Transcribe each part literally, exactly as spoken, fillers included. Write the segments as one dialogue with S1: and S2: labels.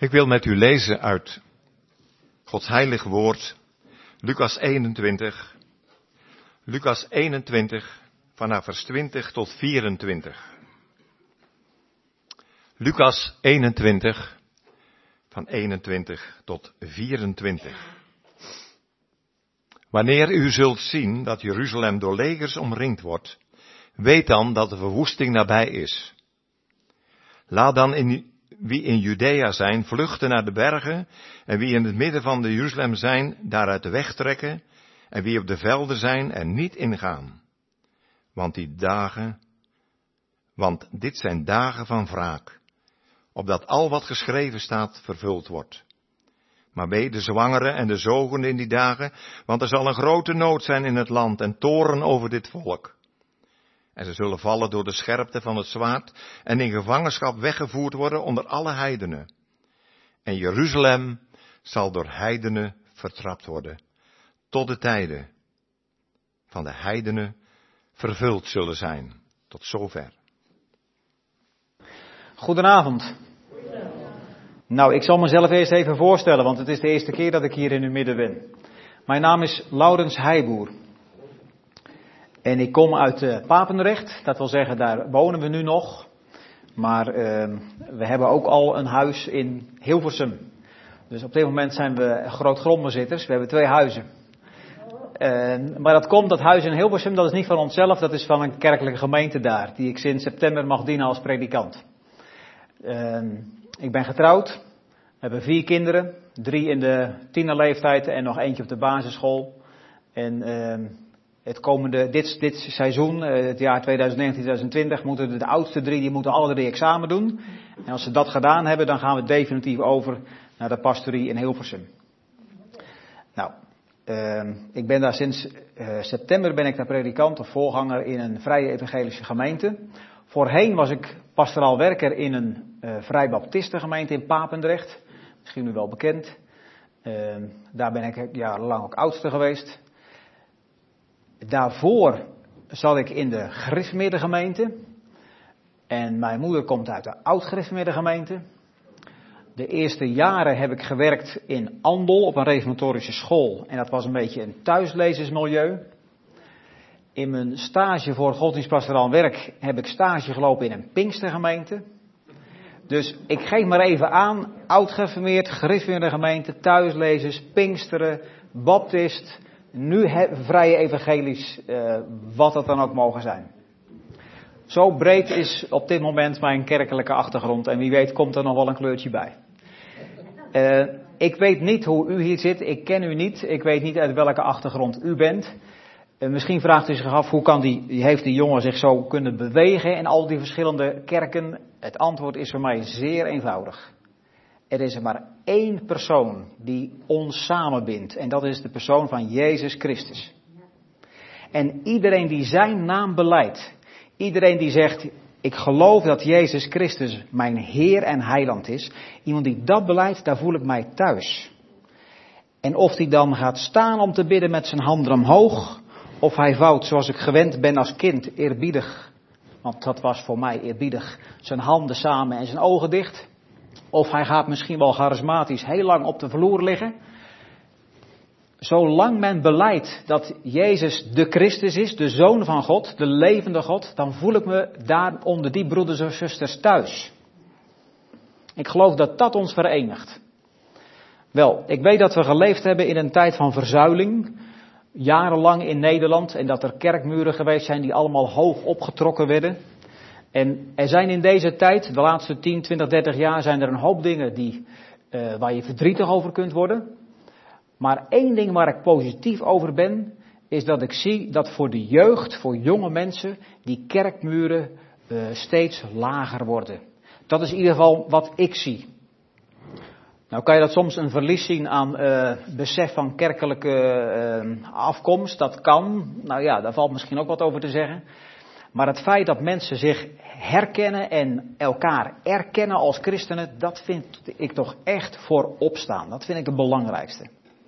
S1: Ik wil met u lezen uit Gods heilige woord, Lucas eenentwintig. Lucas eenentwintig, vanaf vers twintig tot vierentwintig. Lucas eenentwintig, van eenentwintig tot vierentwintig. Wanneer u zult zien dat Jeruzalem door legers omringd wordt, weet dan dat de verwoesting nabij is. Laat dan in, wie in Judea zijn, vluchten naar de bergen, en wie in het midden van de Jeruzalem zijn, daaruit de weg trekken, en wie op de velden zijn, er niet ingaan. Want die dagen, want dit zijn dagen van wraak, opdat al wat geschreven staat vervuld wordt. Maar wee de zwangeren en de zogenden in die dagen, want er zal een grote nood zijn in het land en toorn over dit volk. En ze zullen vallen door de scherpte van het zwaard en in gevangenschap weggevoerd worden onder alle heidenen. En Jeruzalem zal door heidenen vertrapt worden, tot de tijden van de heidenen vervuld zullen zijn. Tot zover.
S2: Goedenavond. Nou, ik zal mezelf eerst even voorstellen, want het is de eerste keer dat ik hier in uw midden ben. Mijn naam is Laurens Heijboer. En ik kom uit uh, Papendrecht, dat wil zeggen, daar wonen we nu nog. Maar uh, we hebben ook al een huis in Hilversum. Dus op dit moment zijn we grootgrondbezitters, we hebben twee huizen. Uh, maar dat komt, dat huis in Hilversum, dat is niet van onszelf, dat is van een kerkelijke gemeente daar, die ik sinds september mag dienen als predikant. Uh, ik ben getrouwd, we hebben vier kinderen, drie in de tienerleeftijd en nog eentje op de basisschool. En uh, het komende, dit, dit seizoen, uh, het jaar tweeduizend negentien tweeduizend twintig, moeten de, de oudste drie, die moeten alle drie examen doen. En als ze dat gedaan hebben, dan gaan we definitief over naar de pastorie in Hilversum. Nou, uh, ik ben daar sinds uh, september ben ik daar predikant of voorganger in een vrije evangelische gemeente. Voorheen was ik pastoraal werker in een uh, vrij baptistengemeente in Papendrecht. Misschien u wel bekend. Uh, daar ben ik jarenlang ook oudste geweest. Daarvoor zat ik in de gereformeerde gemeente. En mijn moeder komt uit de oud-gereformeerde gemeente. De eerste jaren heb ik gewerkt in Andel op een reformatorische school. En dat was een beetje een thuislezersmilieu. In mijn stage voor godsdienstpastoraal werk heb ik stage gelopen in een Pinkstergemeente. Dus ik geef maar even aan, oud-gereformeerd, gereformeerde gemeente, thuislezers, Pinksteren, Baptist, nu he, vrije evangelisch, uh, wat dat dan ook mogen zijn. Zo breed is op dit moment mijn kerkelijke achtergrond en wie weet komt er nog wel een kleurtje bij. Uh, ik weet niet hoe u hier zit, ik ken u niet, ik weet niet uit welke achtergrond u bent. Uh, misschien vraagt u zich af, hoe kan die, heeft die jongen zich zo kunnen bewegen in al die verschillende kerken? Het antwoord is voor mij zeer eenvoudig. Er is er maar één persoon die ons samenbindt en dat is de persoon van Jezus Christus. En iedereen die zijn naam belijdt, iedereen die zegt, ik geloof dat Jezus Christus mijn Heer en Heiland is, iemand die dat beleidt, daar voel ik mij thuis. En of hij dan gaat staan om te bidden met zijn handen omhoog, of hij vouwt zoals ik gewend ben als kind, eerbiedig, want dat was voor mij eerbiedig, zijn handen samen en zijn ogen dicht. Of hij gaat misschien wel charismatisch heel lang op de vloer liggen. Zolang men belijdt dat Jezus de Christus is, de Zoon van God, de levende God, dan voel ik me daar onder die broeders en zusters thuis. Ik geloof dat dat ons verenigt. Wel, ik weet dat we geleefd hebben in een tijd van verzuiling, jarenlang in Nederland, en dat er kerkmuren geweest zijn die allemaal hoog opgetrokken werden. En er zijn in deze tijd, de laatste tien, twintig, dertig jaar, zijn er een hoop dingen die, uh, waar je verdrietig over kunt worden. Maar één ding waar ik positief over ben, is dat ik zie dat voor de jeugd, voor jonge mensen, die kerkmuren uh, steeds lager worden. Dat is in ieder geval wat ik zie. Nou kan je dat soms een verlies zien aan uh, besef van kerkelijke uh, afkomst. Dat kan, nou ja, daar valt misschien ook wat over te zeggen. Maar het feit dat mensen zich herkennen en elkaar erkennen als christenen, dat vind ik toch echt voorop staan. Dat vind ik het belangrijkste.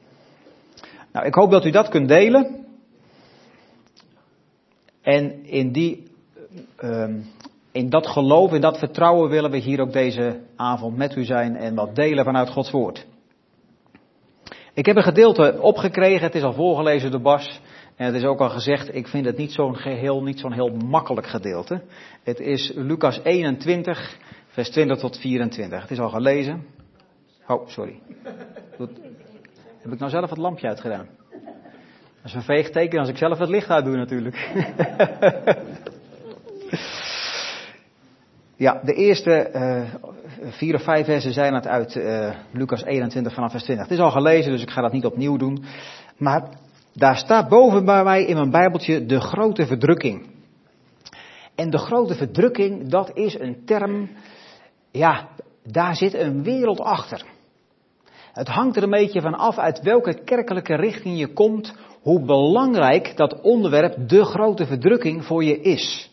S2: Nou, ik hoop dat u dat kunt delen. En in die uh, in dat geloof, in dat vertrouwen willen we hier ook deze avond met u zijn en wat delen vanuit Gods woord. Ik heb een gedeelte opgekregen, het is al voorgelezen door Bas. En het is ook al gezegd, ik vind het niet zo'n geheel, niet zo'n heel makkelijk gedeelte. Het is Lucas eenentwintig, vers twintig tot vierentwintig. Het is al gelezen. Oh, sorry. Goed. Heb ik nou zelf het lampje uitgedaan? Dat is een veegteken als ik zelf het licht uitdoe natuurlijk. Ja, de eerste uh, vier of vijf versen zijn het uit uh, Lucas eenentwintig vanaf vers twintig. Het is al gelezen, dus ik ga dat niet opnieuw doen. Maar daar staat boven bij mij in mijn Bijbeltje de grote verdrukking. En de grote verdrukking, dat is een term, ja, daar zit een wereld achter. Het hangt er een beetje van af uit welke kerkelijke richting je komt, hoe belangrijk dat onderwerp de grote verdrukking voor je is.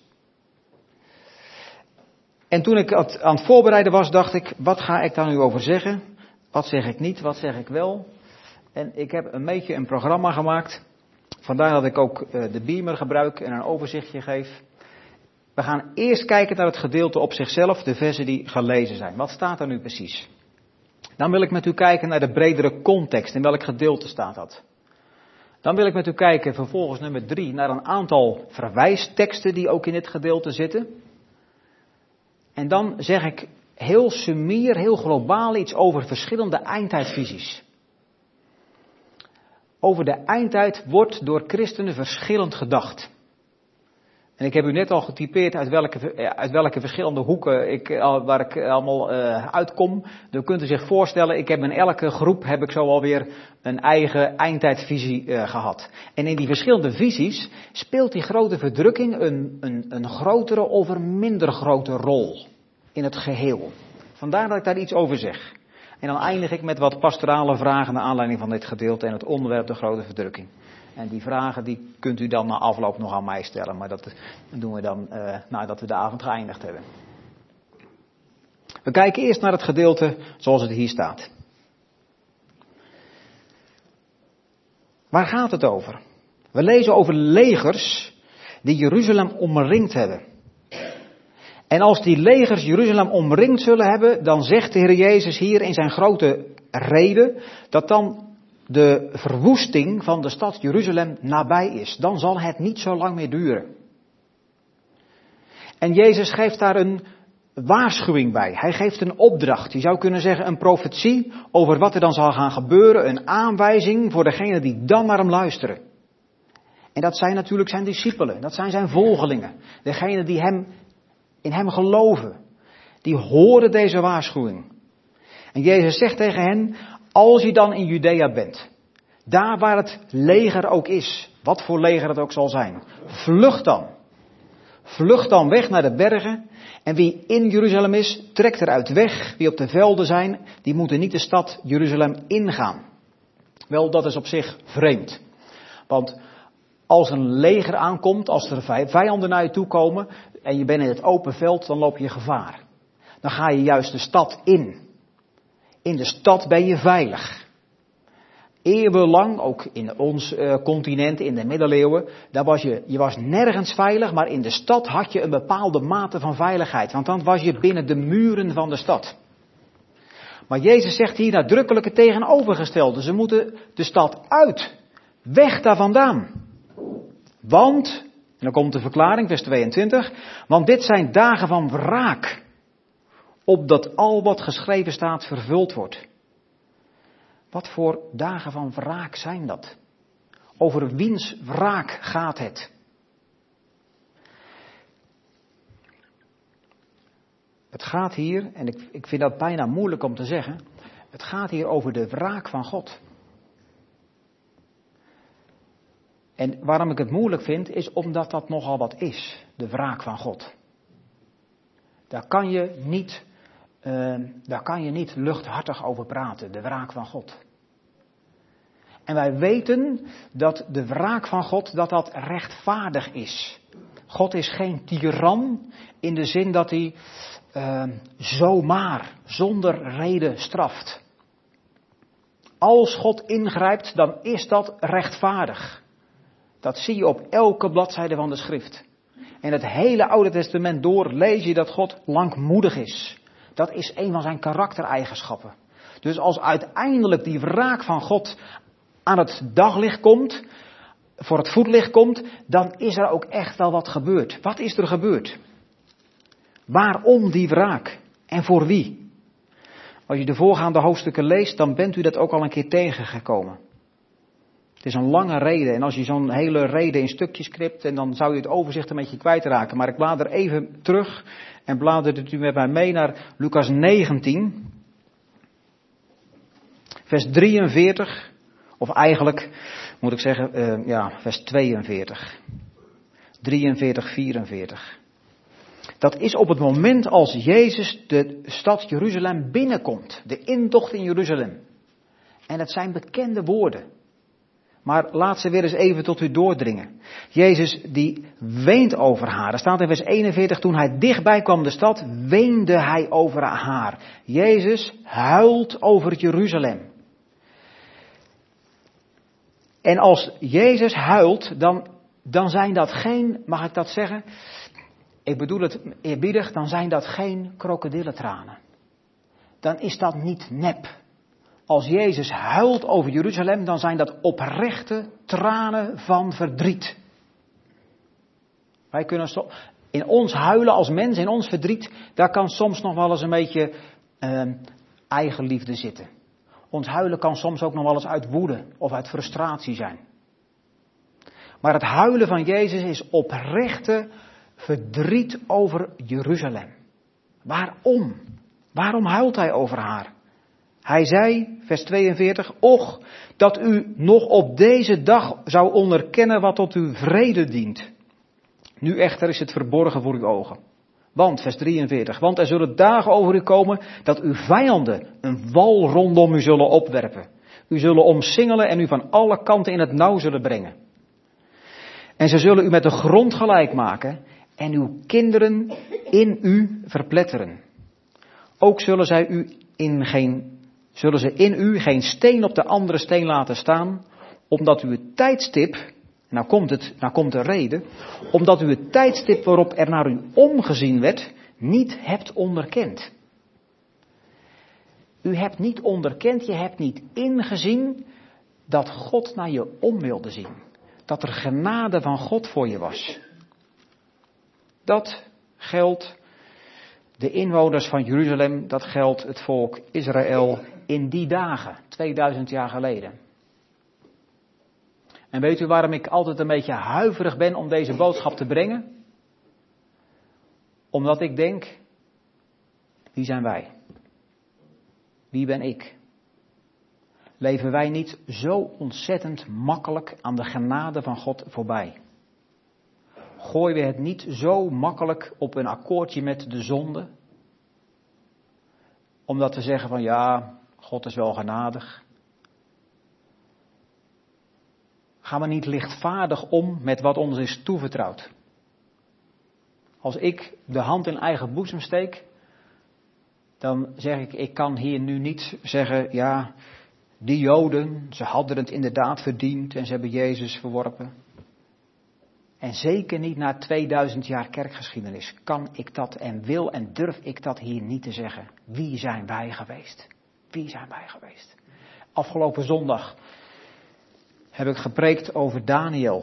S2: En toen ik aan het voorbereiden was, dacht ik, wat ga ik daar nu over zeggen? Wat zeg ik niet, wat zeg ik wel? En ik heb een beetje een programma gemaakt. Vandaar dat ik ook de beamer gebruik en een overzichtje geef. We gaan eerst kijken naar het gedeelte op zichzelf, de versen die gelezen zijn. Wat staat er nu precies? Dan wil ik met u kijken naar de bredere context. In welk gedeelte staat dat? Dan wil ik met u kijken, vervolgens nummer drie, naar een aantal verwijsteksten die ook in dit gedeelte zitten. En dan zeg ik heel sumier, heel globaal iets over verschillende eindtijdvisies. Over de eindtijd wordt door christenen verschillend gedacht. En ik heb u net al getypeerd uit welke, uit welke verschillende hoeken ik, waar ik allemaal uh, uitkom. Dan kunt u zich voorstellen, ik heb in elke groep heb ik zo alweer een eigen eindtijdvisie uh, gehad. En in die verschillende visies speelt die grote verdrukking een, een, een grotere of een minder grote rol in het geheel. Vandaar dat ik daar iets over zeg. En dan eindig ik met wat pastorale vragen naar aanleiding van dit gedeelte en het onderwerp de grote verdrukking. En die vragen die kunt u dan na afloop nog aan mij stellen, maar dat doen we dan uh, nadat we de avond geëindigd hebben. We kijken eerst naar het gedeelte zoals het hier staat. Waar gaat het over? We lezen over legers die Jeruzalem omringd hebben. En als die legers Jeruzalem omringd zullen hebben, dan zegt de Heer Jezus hier in zijn grote rede dat dan de verwoesting van de stad Jeruzalem nabij is. Dan zal het niet zo lang meer duren. En Jezus geeft daar een waarschuwing bij. Hij geeft een opdracht. Je zou kunnen zeggen een profetie over wat er dan zal gaan gebeuren. Een aanwijzing voor degenen die dan naar hem luisteren. En dat zijn natuurlijk zijn discipelen. Dat zijn zijn volgelingen. Degenen die hem, in hem geloven. Die horen deze waarschuwing. En Jezus zegt tegen hen, als je dan in Judea bent, daar waar het leger ook is, wat voor leger het ook zal zijn, vlucht dan. Vlucht dan weg naar de bergen. En wie in Jeruzalem is, trekt eruit weg. Wie op de velden zijn, die moeten niet de stad Jeruzalem ingaan. Wel, dat is op zich vreemd. Want als een leger aankomt, als er vijanden naar je toe komen en je bent in het open veld, dan loop je gevaar. Dan ga je juist de stad in. In de stad ben je veilig. Eeuwenlang, ook in ons uh, continent, in de middeleeuwen, daar was je, je was nergens veilig, maar in de stad had je een bepaalde mate van veiligheid. Want dan was je binnen de muren van de stad. Maar Jezus zegt hier nadrukkelijk het tegenovergestelde. Ze moeten de stad uit. Weg daar vandaan. Want, en dan komt de verklaring, vers tweeëntwintig, want dit zijn dagen van wraak. Opdat al wat geschreven staat vervuld wordt. Wat voor dagen van wraak zijn dat? Over wiens wraak gaat het? Het gaat hier, en ik, ik vind dat bijna moeilijk om te zeggen, het gaat hier over de wraak van God. En waarom ik het moeilijk vind, is omdat dat nogal wat is, de wraak van God. Daar kan je niet... Uh, daar kan je niet luchthartig over praten, de wraak van God. En wij weten dat de wraak van God, dat dat rechtvaardig is. God is geen tiran in de zin dat hij uh, zomaar, zonder reden straft. Als God ingrijpt, dan is dat rechtvaardig. Dat zie je op elke bladzijde van de schrift. En het hele Oude Testament door lees je dat God langmoedig is. Dat is een van zijn karaktereigenschappen. Dus als uiteindelijk die wraak van God aan het daglicht komt, voor het voetlicht komt, dan is er ook echt wel wat gebeurd. Wat is er gebeurd? Waarom die wraak? En voor wie? Als je de voorgaande hoofdstukken leest, dan bent u dat ook al een keer tegengekomen. Het is een lange reden en als je zo'n hele reden in stukjes knipt, en dan zou je het overzicht een beetje kwijtraken. Maar ik blader even terug en bladert u met mij mee naar Lucas negentien, vers drieënveertig, of eigenlijk moet ik zeggen, uh, ja, vers tweeënveertig, drieënveertig, vierenveertig. Dat is op het moment als Jezus de stad Jeruzalem binnenkomt, de intocht in Jeruzalem. En het zijn bekende woorden. Maar laat ze weer eens even tot u doordringen. Jezus die weent over haar. Er staat in vers eenenveertig, toen hij dichtbij kwam de stad, weende hij over haar. Jezus huilt over Jeruzalem. En als Jezus huilt, dan, dan zijn dat geen, mag ik dat zeggen? Ik bedoel het eerbiedig, dan zijn dat geen krokodillentranen. Dan is dat niet nep. Als Jezus huilt over Jeruzalem, dan zijn dat oprechte tranen van verdriet. Wij kunnen so- in ons huilen als mens, in ons verdriet, daar kan soms nog wel eens een beetje uh, eigenliefde zitten. Ons huilen kan soms ook nog wel eens uit woede of uit frustratie zijn. Maar het huilen van Jezus is oprechte verdriet over Jeruzalem. Waarom? Waarom huilt hij over haar? Hij zei, vers tweeënveertig, och, dat u nog op deze dag zou onderkennen wat tot uw vrede dient. Nu echter is het verborgen voor uw ogen. Want, vers drieënveertig, want er zullen dagen over u komen dat uw vijanden een wal rondom u zullen opwerpen. U zullen omsingelen en u van alle kanten in het nauw zullen brengen. En ze zullen u met de grond gelijk maken en uw kinderen in u verpletteren. Ook zullen zij u in geen, zullen ze in u geen steen op de andere steen laten staan, omdat u het tijdstip, nou komt het, nou komt de reden, omdat u het tijdstip waarop er naar u omgezien werd, niet hebt onderkend. U hebt niet onderkend, je hebt niet ingezien dat God naar je om wilde zien. Dat er genade van God voor je was. Dat geldt de inwoners van Jeruzalem, dat geldt het volk Israël in die dagen, tweeduizend jaar geleden. En weet u waarom ik altijd een beetje huiverig ben om deze boodschap te brengen? Omdat ik denk, wie zijn wij? Wie ben ik? Leven wij niet zo ontzettend makkelijk aan de genade van God voorbij? Gooien we het niet zo makkelijk op een akkoordje met de zonde? Omdat we zeggen van ja, God is wel genadig. Gaan we niet lichtvaardig om met wat ons is toevertrouwd? Als ik de hand in eigen boezem steek, dan zeg ik, ik kan hier nu niet zeggen, ja, die Joden, ze hadden het inderdaad verdiend en ze hebben Jezus verworpen. En zeker niet na tweeduizend jaar kerkgeschiedenis kan ik dat en wil en durf ik dat hier niet te zeggen. Wie zijn wij geweest? Wie zijn wij geweest? Afgelopen zondag heb ik gepreekt over Daniel.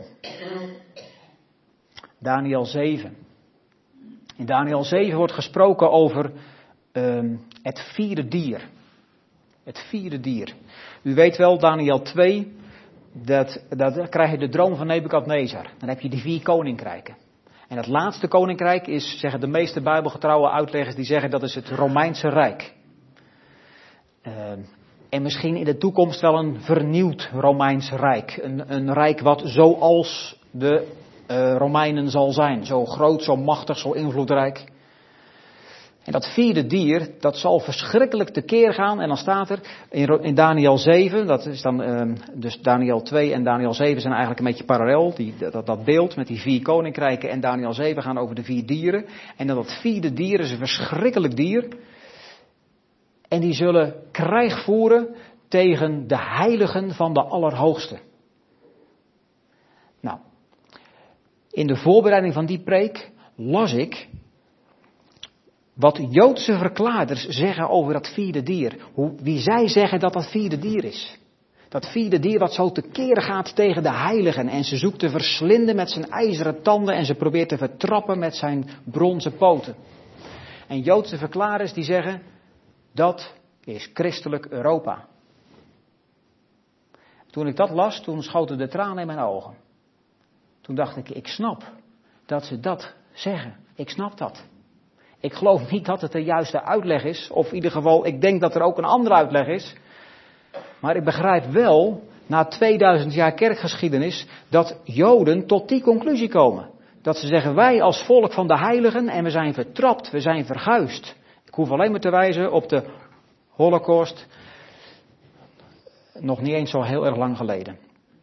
S2: Daniel zeven. In Daniel zeven wordt gesproken over um, het vierde dier. Het vierde dier. U weet wel, Daniel twee, dat, dat, dan krijg je de droom van Nebukadnezar. Dan heb je die vier koninkrijken. En het laatste koninkrijk is, zeggen de meeste bijbelgetrouwe uitleggers, die zeggen dat is het Romeinse Rijk. Uh, en misschien in de toekomst wel een vernieuwd Romeins Rijk. Een, een rijk wat zoals de uh, Romeinen zal zijn. Zo groot, zo machtig, zo invloedrijk. En dat vierde dier, dat zal verschrikkelijk tekeer gaan. En dan staat er in, in Daniel zeven, dat is dan, uh, dus Daniel twee en Daniel zeven zijn eigenlijk een beetje parallel. Die, dat, dat beeld met die vier koninkrijken en Daniel zeven gaan over de vier dieren. En dan dat vierde dier is een verschrikkelijk dier. En die zullen krijg voeren tegen de heiligen van de Allerhoogste. Nou, in de voorbereiding van die preek las ik wat Joodse verklaarders zeggen over dat vierde dier. Hoe, wie zij zeggen dat dat vierde dier is. Dat vierde dier wat zo tekeer gaat tegen de heiligen. En ze zoekt te verslinden met zijn ijzeren tanden. En ze probeert te vertrappen met zijn bronzen poten. En Joodse verklaarders die zeggen, dat is christelijk Europa. Toen ik dat las, toen schoten de tranen in mijn ogen. Toen dacht ik, ik snap dat ze dat zeggen. Ik snap dat. Ik geloof niet dat het de juiste uitleg is. Of in ieder geval, ik denk dat er ook een andere uitleg is. Maar ik begrijp wel, na tweeduizend jaar kerkgeschiedenis, dat Joden tot die conclusie komen. Dat ze zeggen, wij als volk van de heiligen en we zijn vertrapt, we zijn verguisd. Ik hoef alleen maar te wijzen op de Holocaust, nog niet eens zo heel erg lang geleden.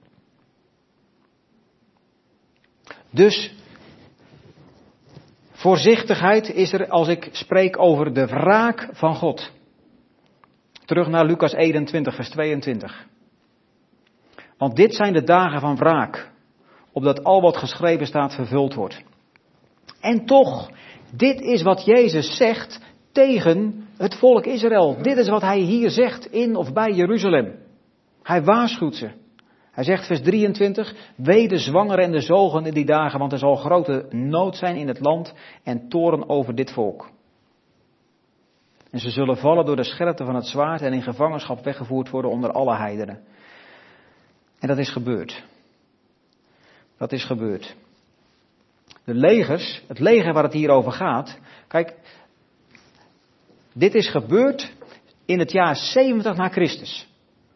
S2: Dus, voorzichtigheid is er als ik spreek over de wraak van God. Terug naar Lucas eenentwintig, vers tweeëntwintig. Want dit zijn de dagen van wraak, opdat al wat geschreven staat vervuld wordt. En toch, dit is wat Jezus zegt tegen het volk Israël. Dit is wat hij hier zegt in of bij Jeruzalem. Hij waarschuwt ze. Hij zegt vers drieëntwintig, wee de zwangeren en de zogen in die dagen, want er zal grote nood zijn in het land en toorn over dit volk. En ze zullen vallen door de scherpte van het zwaard en in gevangenschap weggevoerd worden onder alle heidenen. En dat is gebeurd. Dat is gebeurd. De legers, het leger waar het hier over gaat, kijk, dit is gebeurd in het jaar zeventig na Christus.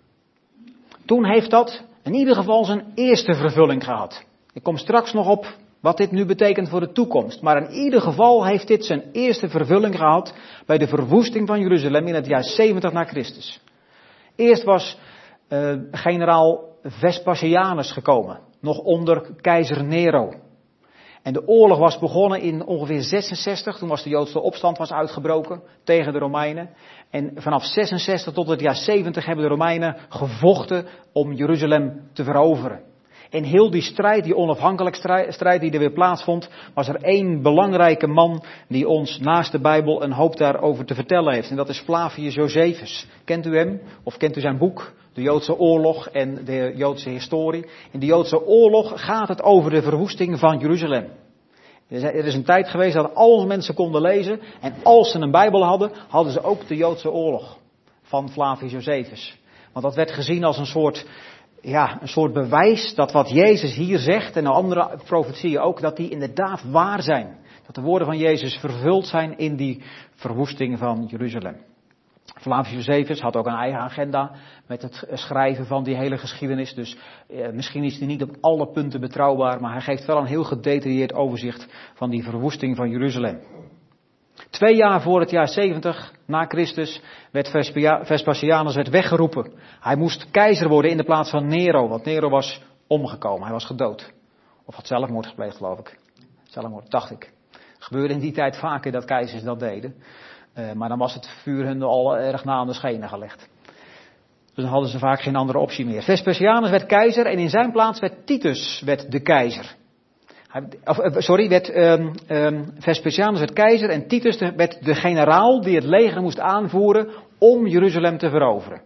S2: Toen heeft dat in ieder geval zijn eerste vervulling gehad. Ik kom straks nog op wat dit nu betekent voor de toekomst. Maar in ieder geval heeft dit zijn eerste vervulling gehad bij de verwoesting van Jeruzalem in het jaar zeventig na Christus. Eerst was uh, generaal Vespasianus gekomen, nog onder keizer Nero. En de oorlog was begonnen in ongeveer zesenzestig, toen was de Joodse opstand was uitgebroken tegen de Romeinen. En vanaf zesenzestig tot het jaar zeventig hebben de Romeinen gevochten om Jeruzalem te veroveren. In heel die strijd, die onafhankelijkheidsstrijd die er weer plaatsvond, was er één belangrijke man die ons naast de Bijbel een hoop daarover te vertellen heeft. En dat is Flavius Josephus. Kent u hem? Of kent u zijn boek? De Joodse oorlog en de Joodse historie. In de Joodse oorlog gaat het over de verwoesting van Jeruzalem. Er is een tijd geweest dat al mensen konden lezen. En als ze een Bijbel hadden, hadden ze ook de Joodse oorlog van Flavius Josephus. Want dat werd gezien als een soort, ja, een soort bewijs dat wat Jezus hier zegt en de andere profetieën ook, dat die inderdaad waar zijn. Dat de woorden van Jezus vervuld zijn in die verwoesting van Jeruzalem. Flavius Josephus had ook een eigen agenda met het schrijven van die hele geschiedenis. Dus eh, misschien is hij niet op alle punten betrouwbaar, maar hij geeft wel een heel gedetailleerd overzicht van die verwoesting van Jeruzalem. Twee jaar voor het jaar zeventig na Christus werd Vespasianus werd weggeroepen. Hij moest keizer worden in de plaats van Nero, want Nero was omgekomen, hij was gedood. Of had zelfmoord gepleegd, geloof ik. Zelfmoord, dacht ik. Het gebeurde in die tijd vaker dat keizers dat deden. Uh, maar dan was het vuur hun al erg na aan de schenen gelegd. Dus dan hadden ze vaak geen andere optie meer. Vespasianus werd keizer en in zijn plaats werd Titus werd de keizer. Hij, of, sorry, werd, um, um, Vespasianus werd keizer en Titus de, werd de generaal die het leger moest aanvoeren om Jeruzalem te veroveren.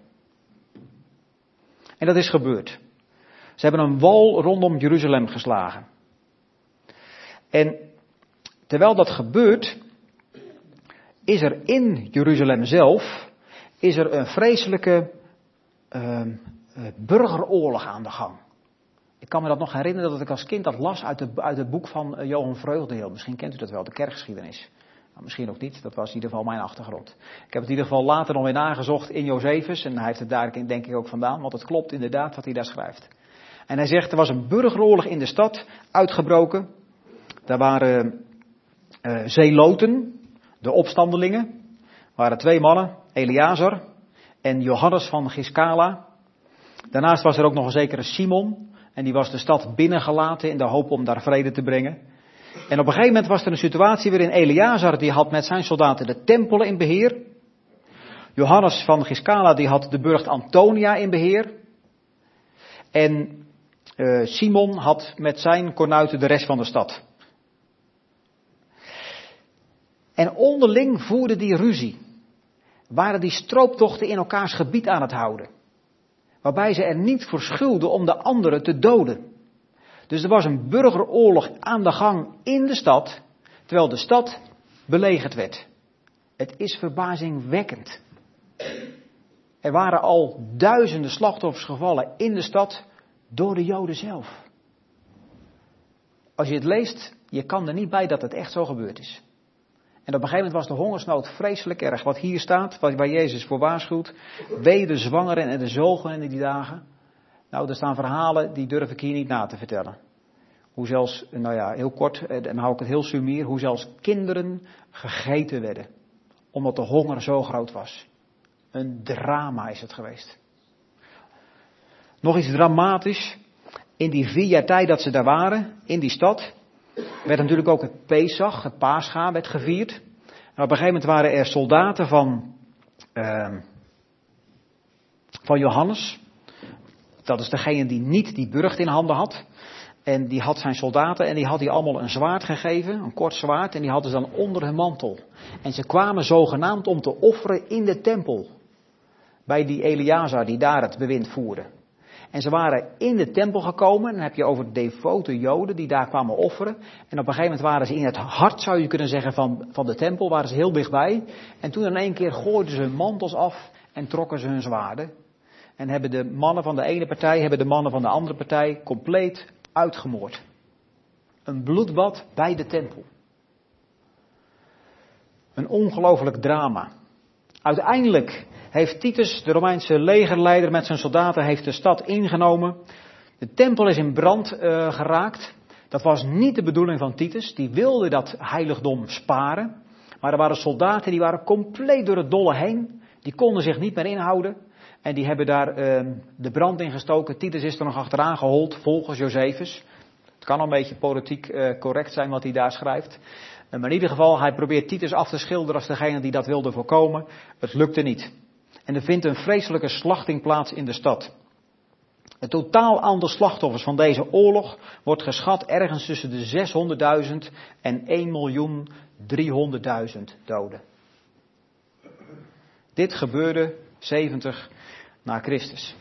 S2: En dat is gebeurd. Ze hebben een wal rondom Jeruzalem geslagen. En terwijl dat gebeurt, is er in Jeruzalem zelf, is er een vreselijke uh, burgeroorlog aan de gang. Ik kan me dat nog herinneren dat ik als kind dat las uit, de, uit het boek van uh, Johan Vreugdeheel. Misschien kent u dat wel, de kerkgeschiedenis. Nou, misschien ook niet, dat was in ieder geval mijn achtergrond. Ik heb het in ieder geval later nog weer nagezocht in Josephus. En hij heeft het daar denk ik ook vandaan, want het klopt inderdaad wat hij daar schrijft. En hij zegt, er was een burgeroorlog in de stad uitgebroken. Daar waren uh, zeeloten. De opstandelingen waren twee mannen, Eleazar en Johannes van Giscala. Daarnaast was er ook nog een zekere Simon en die was de stad binnengelaten in de hoop om daar vrede te brengen. En op een gegeven moment was er een situatie waarin Eleazar die had met zijn soldaten de tempelen in beheer. Johannes van Giscala die had de burcht Antonia in beheer. En Uh, Simon had met zijn kornuiten de rest van de stad. En onderling voerden die ruzie. Waren die strooptochten in elkaars gebied aan het houden. Waarbij ze er niet voor schulden om de anderen te doden. Dus er was een burgeroorlog aan de gang in de stad, terwijl de stad belegerd werd. Het is verbazingwekkend. Er waren al duizenden slachtoffers gevallen in de stad door de Joden zelf. Als je het leest, je kan er niet bij dat het echt zo gebeurd is. En op een gegeven moment was de hongersnood vreselijk erg. Wat hier staat, waar Jezus voor waarschuwt. Wee de zwangeren en de zogenen in die dagen. Nou, er staan verhalen, die durf ik hier niet na te vertellen. Hoe zelfs, nou ja, heel kort, dan hou ik het heel sumier. Hoe zelfs kinderen gegeten werden. Omdat de honger zo groot was. Een drama is het geweest. Nog iets dramatisch. In die vier jaar tijd dat ze daar waren, in die stad, werd natuurlijk ook het Pesach, het Pascha, werd gevierd. En op een gegeven moment waren er soldaten van, uh, van Johannes. Dat is degene die niet die burcht in handen had. En die had zijn soldaten en die had die allemaal een zwaard gegeven, een kort zwaard. En die hadden ze dan onder hun mantel. En ze kwamen zogenaamd om te offeren in de tempel. Bij die Eleazar die daar het bewind voerde. En ze waren in de tempel gekomen. En dan heb je over devote Joden die daar kwamen offeren. En op een gegeven moment waren ze in het hart, zou je kunnen zeggen, van, van de tempel. Waren ze heel dichtbij. En toen in één keer gooiden ze hun mantels af en trokken ze hun zwaarden. En hebben de mannen van de ene partij, hebben de mannen van de andere partij compleet uitgemoord. Een bloedbad bij de tempel. Een ongelooflijk drama. Uiteindelijk heeft Titus, de Romeinse legerleider met zijn soldaten, heeft de stad ingenomen. De tempel is in brand uh, geraakt. Dat was niet de bedoeling van Titus. Die wilde dat heiligdom sparen. Maar er waren soldaten die waren compleet door het dolle heen. Die konden zich niet meer inhouden. En die hebben daar uh, de brand in gestoken. Titus is er nog achteraan gehold, volgens Josephus. Het kan een beetje politiek uh, correct zijn wat hij daar schrijft. Uh, maar in ieder geval, hij probeert Titus af te schilderen als degene die dat wilde voorkomen. Het lukte niet. En er vindt een vreselijke slachting plaats in de stad. Het totaal aantal slachtoffers van deze oorlog wordt geschat ergens tussen de zeshonderdduizend en één miljoen driehonderdduizend doden. Dit gebeurde zeventig na Christus.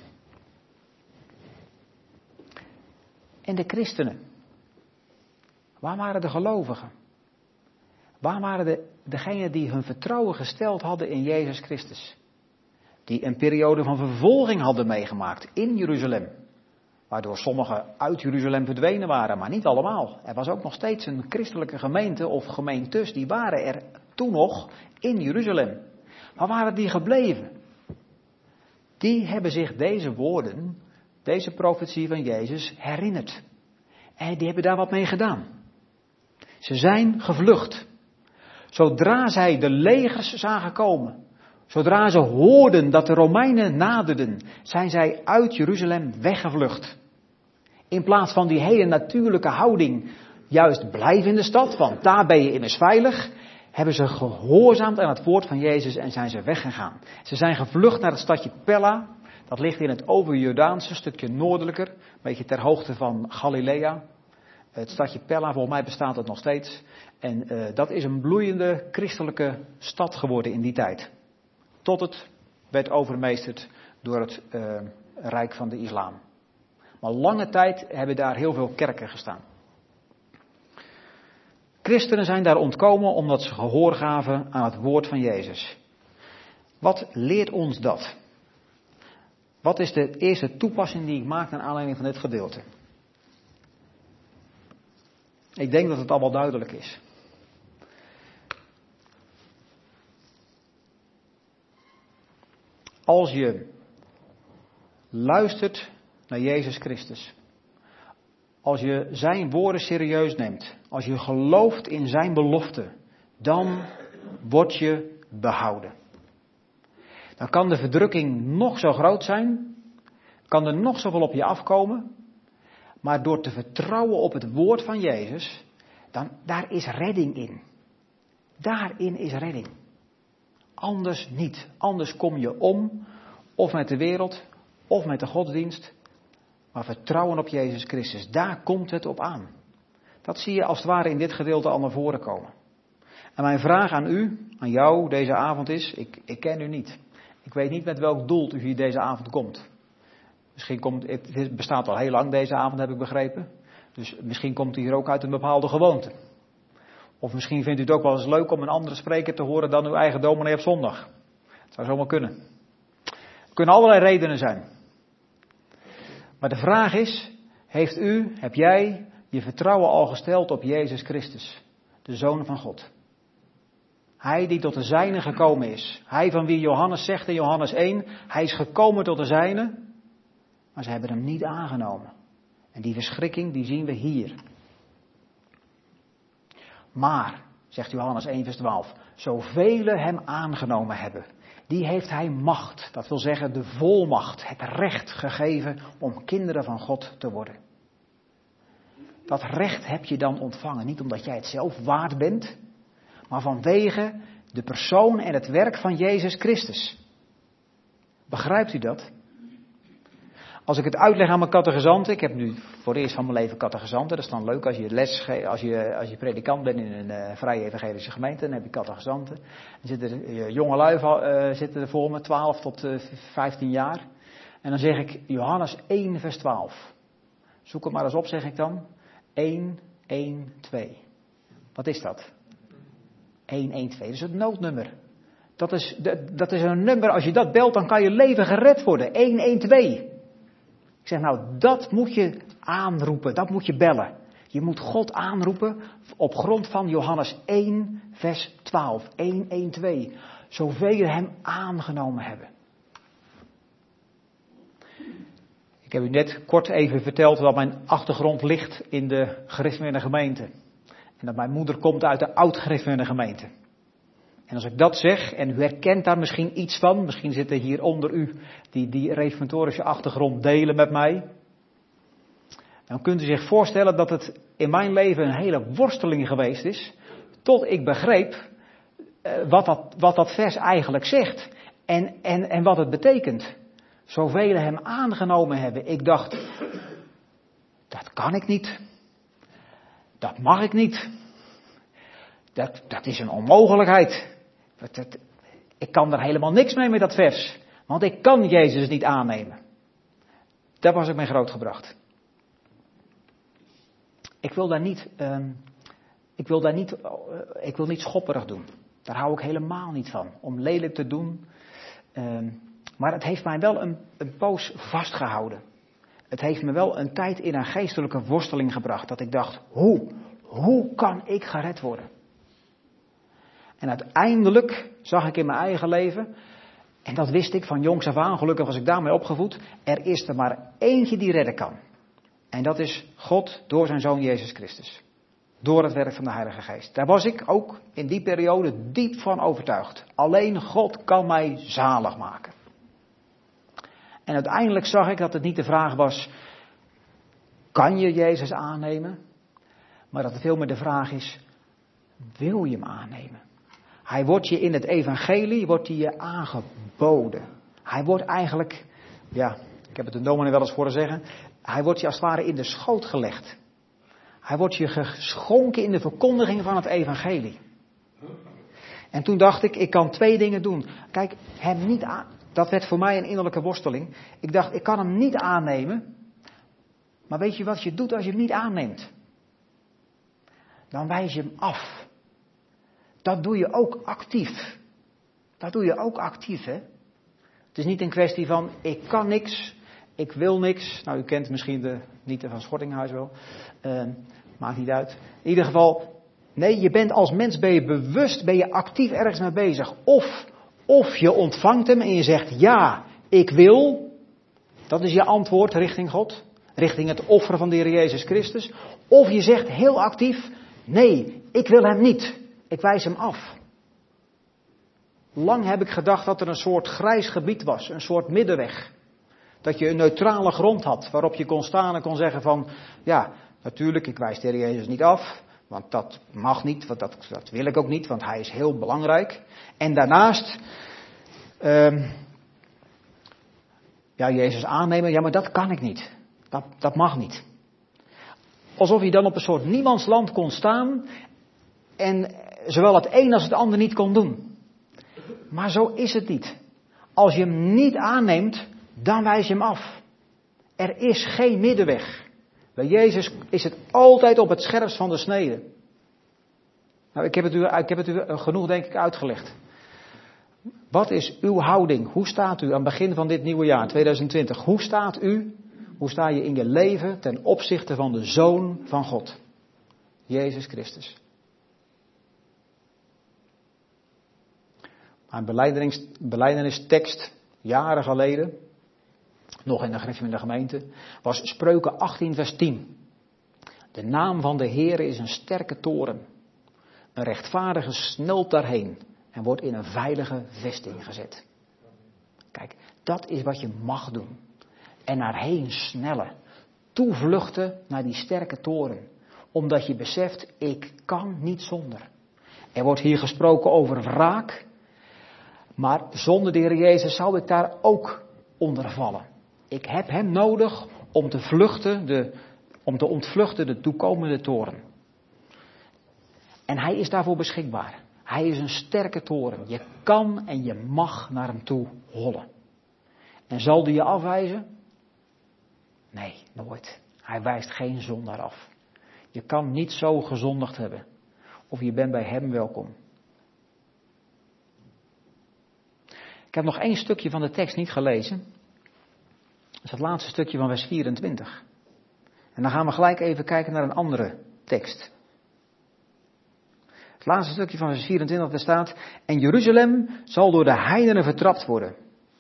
S2: En de christenen. Waar waren de gelovigen? Waar waren de, degenen die hun vertrouwen gesteld hadden in Jezus Christus? Die een periode van vervolging hadden meegemaakt in Jeruzalem. Waardoor sommigen uit Jeruzalem verdwenen waren, maar niet allemaal. Er was ook nog steeds een christelijke gemeente of gemeentes, die waren er toen nog in Jeruzalem. Maar waren die gebleven? Die hebben zich deze woorden, deze profetie van Jezus herinnerd. En die hebben daar wat mee gedaan. Ze zijn gevlucht. Zodra zij de legers zagen komen, zodra ze hoorden dat de Romeinen naderden, zijn zij uit Jeruzalem weggevlucht. In plaats van die hele natuurlijke houding, juist blijf in de stad, want daar ben je immers veilig, hebben ze gehoorzaamd aan het woord van Jezus en zijn ze weggegaan. Ze zijn gevlucht naar het stadje Pella, dat ligt in het overjordaanse stukje noordelijker, een beetje ter hoogte van Galilea. Het stadje Pella, volgens mij bestaat het nog steeds. En uh, dat is een bloeiende christelijke stad geworden in die tijd. Tot het werd overmeesterd door het uh, rijk van de islam. Maar lange tijd hebben daar heel veel kerken gestaan. Christenen zijn daar ontkomen omdat ze gehoor gaven aan het woord van Jezus. Wat leert ons dat? Wat is de eerste toepassing die ik maak naar aanleiding van dit gedeelte? Ik denk dat het allemaal duidelijk is. Als je luistert naar Jezus Christus, als je zijn woorden serieus neemt, als je gelooft in zijn belofte, dan word je behouden. Dan kan de verdrukking nog zo groot zijn, kan er nog zoveel op je afkomen, maar door te vertrouwen op het woord van Jezus, dan daar is redding in. Daarin is redding. Anders niet. Anders kom je om, of met de wereld, of met de godsdienst. Maar vertrouwen op Jezus Christus, daar komt het op aan. Dat zie je als het ware in dit gedeelte al naar voren komen. En mijn vraag aan u, aan jou deze avond is, ik, ik ken u niet. Ik weet niet met welk doel u hier deze avond komt. Misschien komt, het bestaat al heel lang deze avond, heb ik begrepen. Dus misschien komt u hier ook uit een bepaalde gewoonte. Of misschien vindt u het ook wel eens leuk om een andere spreker te horen dan uw eigen dominee op zondag. Het zou zomaar kunnen. Er kunnen allerlei redenen zijn. Maar de vraag is, heeft u, heb jij je vertrouwen al gesteld op Jezus Christus, de Zoon van God? Hij die tot de zijnen gekomen is. Hij van wie Johannes zegt in Johannes één, hij is gekomen tot de zijnen, maar ze hebben hem niet aangenomen. En die verschrikking, die zien we hier. Maar, zegt Johannes één vers twaalf, zoveel hem aangenomen hebben, die heeft hij macht, dat wil zeggen de volmacht, het recht gegeven om kinderen van God te worden. Dat recht heb je dan ontvangen, niet omdat jij het zelf waard bent, maar vanwege de persoon en het werk van Jezus Christus. Begrijpt u dat? Als ik het uitleg aan mijn catechizanten, ik heb nu voor het eerst van mijn leven catechizanten, dat is dan leuk als je les geeft, als je, als je predikant bent in een uh, vrije evangelische gemeente, dan heb je catechizanten. Er zitten uh, jonge lui uh, zitten er voor me, twaalf tot uh, vijftien jaar. En dan zeg ik Johannes één vers twaalf. Zoek het maar eens op, zeg ik dan. één, één, twee. Wat is dat? één, één, twee, dat is het noodnummer. Dat is, dat, dat is een nummer, als je dat belt, dan kan je leven gered worden. één, één, twee. Ik zeg nou, dat moet je aanroepen, dat moet je bellen. Je moet God aanroepen op grond van Johannes één, vers twaalf. één, één, twee. Zoveel hem aangenomen hebben. Ik heb u net kort even verteld wat mijn achtergrond ligt in de gereformeerde gemeente. En dat mijn moeder komt uit de oud-gereformeerde gemeente. En als ik dat zeg, en u herkent daar misschien iets van, misschien zitten hier onder u die die reformatorische achtergrond delen met mij. Dan kunt u zich voorstellen dat het in mijn leven een hele worsteling geweest is, tot ik begreep uh, wat, dat, wat dat vers eigenlijk zegt en, en, en wat het betekent. Zoveel hem aangenomen hebben. Ik dacht, dat kan ik niet. Dat mag ik niet. Dat, dat is een onmogelijkheid. Dat, dat, ik kan er helemaal niks mee met dat vers. Want ik kan Jezus niet aannemen. Daar was ik mee grootgebracht. Ik wil daar niet, uh, ik wil daar niet, uh, ik wil niet schopperig doen. Daar hou ik helemaal niet van. Om lelijk te doen. Uh, maar het heeft mij wel een, een poos vastgehouden. Het heeft me wel een tijd in een geestelijke worsteling gebracht. Dat ik dacht, hoe, hoe kan ik gered worden? En uiteindelijk zag ik in mijn eigen leven, en dat wist ik van jongs af aan, gelukkig was ik daarmee opgevoed, er is er maar eentje die redden kan. En dat is God door zijn Zoon Jezus Christus. Door het werk van de Heilige Geest. Daar was ik ook in die periode diep van overtuigd. Alleen God kan mij zalig maken. En uiteindelijk zag ik dat het niet de vraag was, kan je Jezus aannemen? Maar dat het veel meer de vraag is, wil je hem aannemen? Hij wordt je in het evangelie, wordt hij je aangeboden. Hij wordt eigenlijk, ja, ik heb het een dominee wel eens horen zeggen, hij wordt je als het ware in de schoot gelegd. Hij wordt je geschonken in de verkondiging van het evangelie. En toen dacht ik, ik kan twee dingen doen. Kijk, hem niet aan, dat werd voor mij een innerlijke worsteling. Ik dacht, ik kan hem niet aannemen. Maar weet je wat je doet als je hem niet aanneemt? Dan wijs je hem af. Dat doe je ook actief. Dat doe je ook actief, hè. Het is niet een kwestie van, ik kan niks, ik wil niks. Nou, u kent misschien de Nieter van Schortinghuis wel. Uh, maakt niet uit. In ieder geval, nee, je bent als mens, ben je bewust, ben je actief ergens mee bezig. Of, of je ontvangt hem en je zegt, ja, ik wil. Dat is je antwoord richting God. Richting het offer van de Heer Jezus Christus. Of je zegt heel actief, nee, ik wil hem niet. Ik wijs hem af. Lang heb ik gedacht dat er een soort grijs gebied was, een soort middenweg. Dat je een neutrale grond had, waarop je kon staan en kon zeggen van, ja, natuurlijk, ik wijs de Heer Jezus niet af, want dat mag niet, want dat, dat wil ik ook niet, want hij is heel belangrijk. En daarnaast, um, ja, Jezus aannemen, ja, maar dat kan ik niet. Dat, dat mag niet. Alsof je dan op een soort niemandsland kon staan en zowel het een als het ander niet kon doen. Maar zo is het niet. Als je hem niet aanneemt, dan wijs je hem af. Er is geen middenweg. Bij Jezus is het altijd op het scherpst van de snede. Nou, ik heb het u, ik heb het u genoeg, denk ik, uitgelegd. Wat is uw houding? Hoe staat u aan het begin van dit nieuwe jaar, tweeduizend twintig? Hoe staat u, hoe sta je in je leven ten opzichte van de Zoon van God? Jezus Christus. Een belijdenis, belijdenistekst, jaren geleden, nog in de gereformeerde gemeente, was Spreuken achttien vers tien. De naam van de Heere is een sterke toren. Een rechtvaardige snelt daarheen en wordt in een veilige vesting gezet. Kijk, dat is wat je mag doen. En naarheen snellen. Toevluchten naar die sterke toren. Omdat je beseft, ik kan niet zonder. Er wordt hier gesproken over wraak. Maar zonder de Heer Jezus zou ik daar ook onder vallen. Ik heb hem nodig om te vluchten, de, om te ontvluchten de toekomende toren. En hij is daarvoor beschikbaar. Hij is een sterke toren. Je kan en je mag naar hem toe hollen. En zal die je afwijzen? Nee, nooit. Hij wijst geen zondaar af. Je kan niet zo gezondigd hebben. Of je bent bij hem welkom. Ik heb nog één stukje van de tekst niet gelezen. Dat is het laatste stukje van vers vierentwintig. En dan gaan we gelijk even kijken naar een andere tekst. Het laatste stukje van vers vierentwintig, daar staat: en Jeruzalem zal door de heidenen vertrapt worden.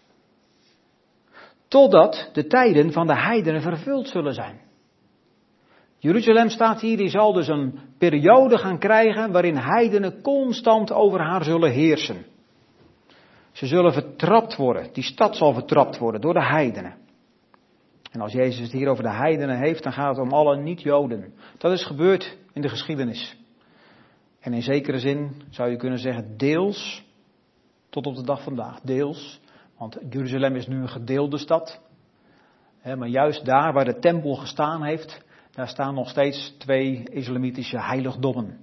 S2: Totdat de tijden van de heidenen vervuld zullen zijn. Jeruzalem staat hier, die zal dus een periode gaan krijgen waarin heidenen constant over haar zullen heersen. Ze zullen vertrapt worden, die stad zal vertrapt worden door de heidenen. En als Jezus het hier over de heidenen heeft, dan gaat het om alle niet-Joden. Dat is gebeurd in de geschiedenis. En in zekere zin zou je kunnen zeggen deels tot op de dag vandaag. Deels, want Jeruzalem is nu een gedeelde stad. Maar juist daar waar de tempel gestaan heeft, daar staan nog steeds twee islamitische heiligdommen.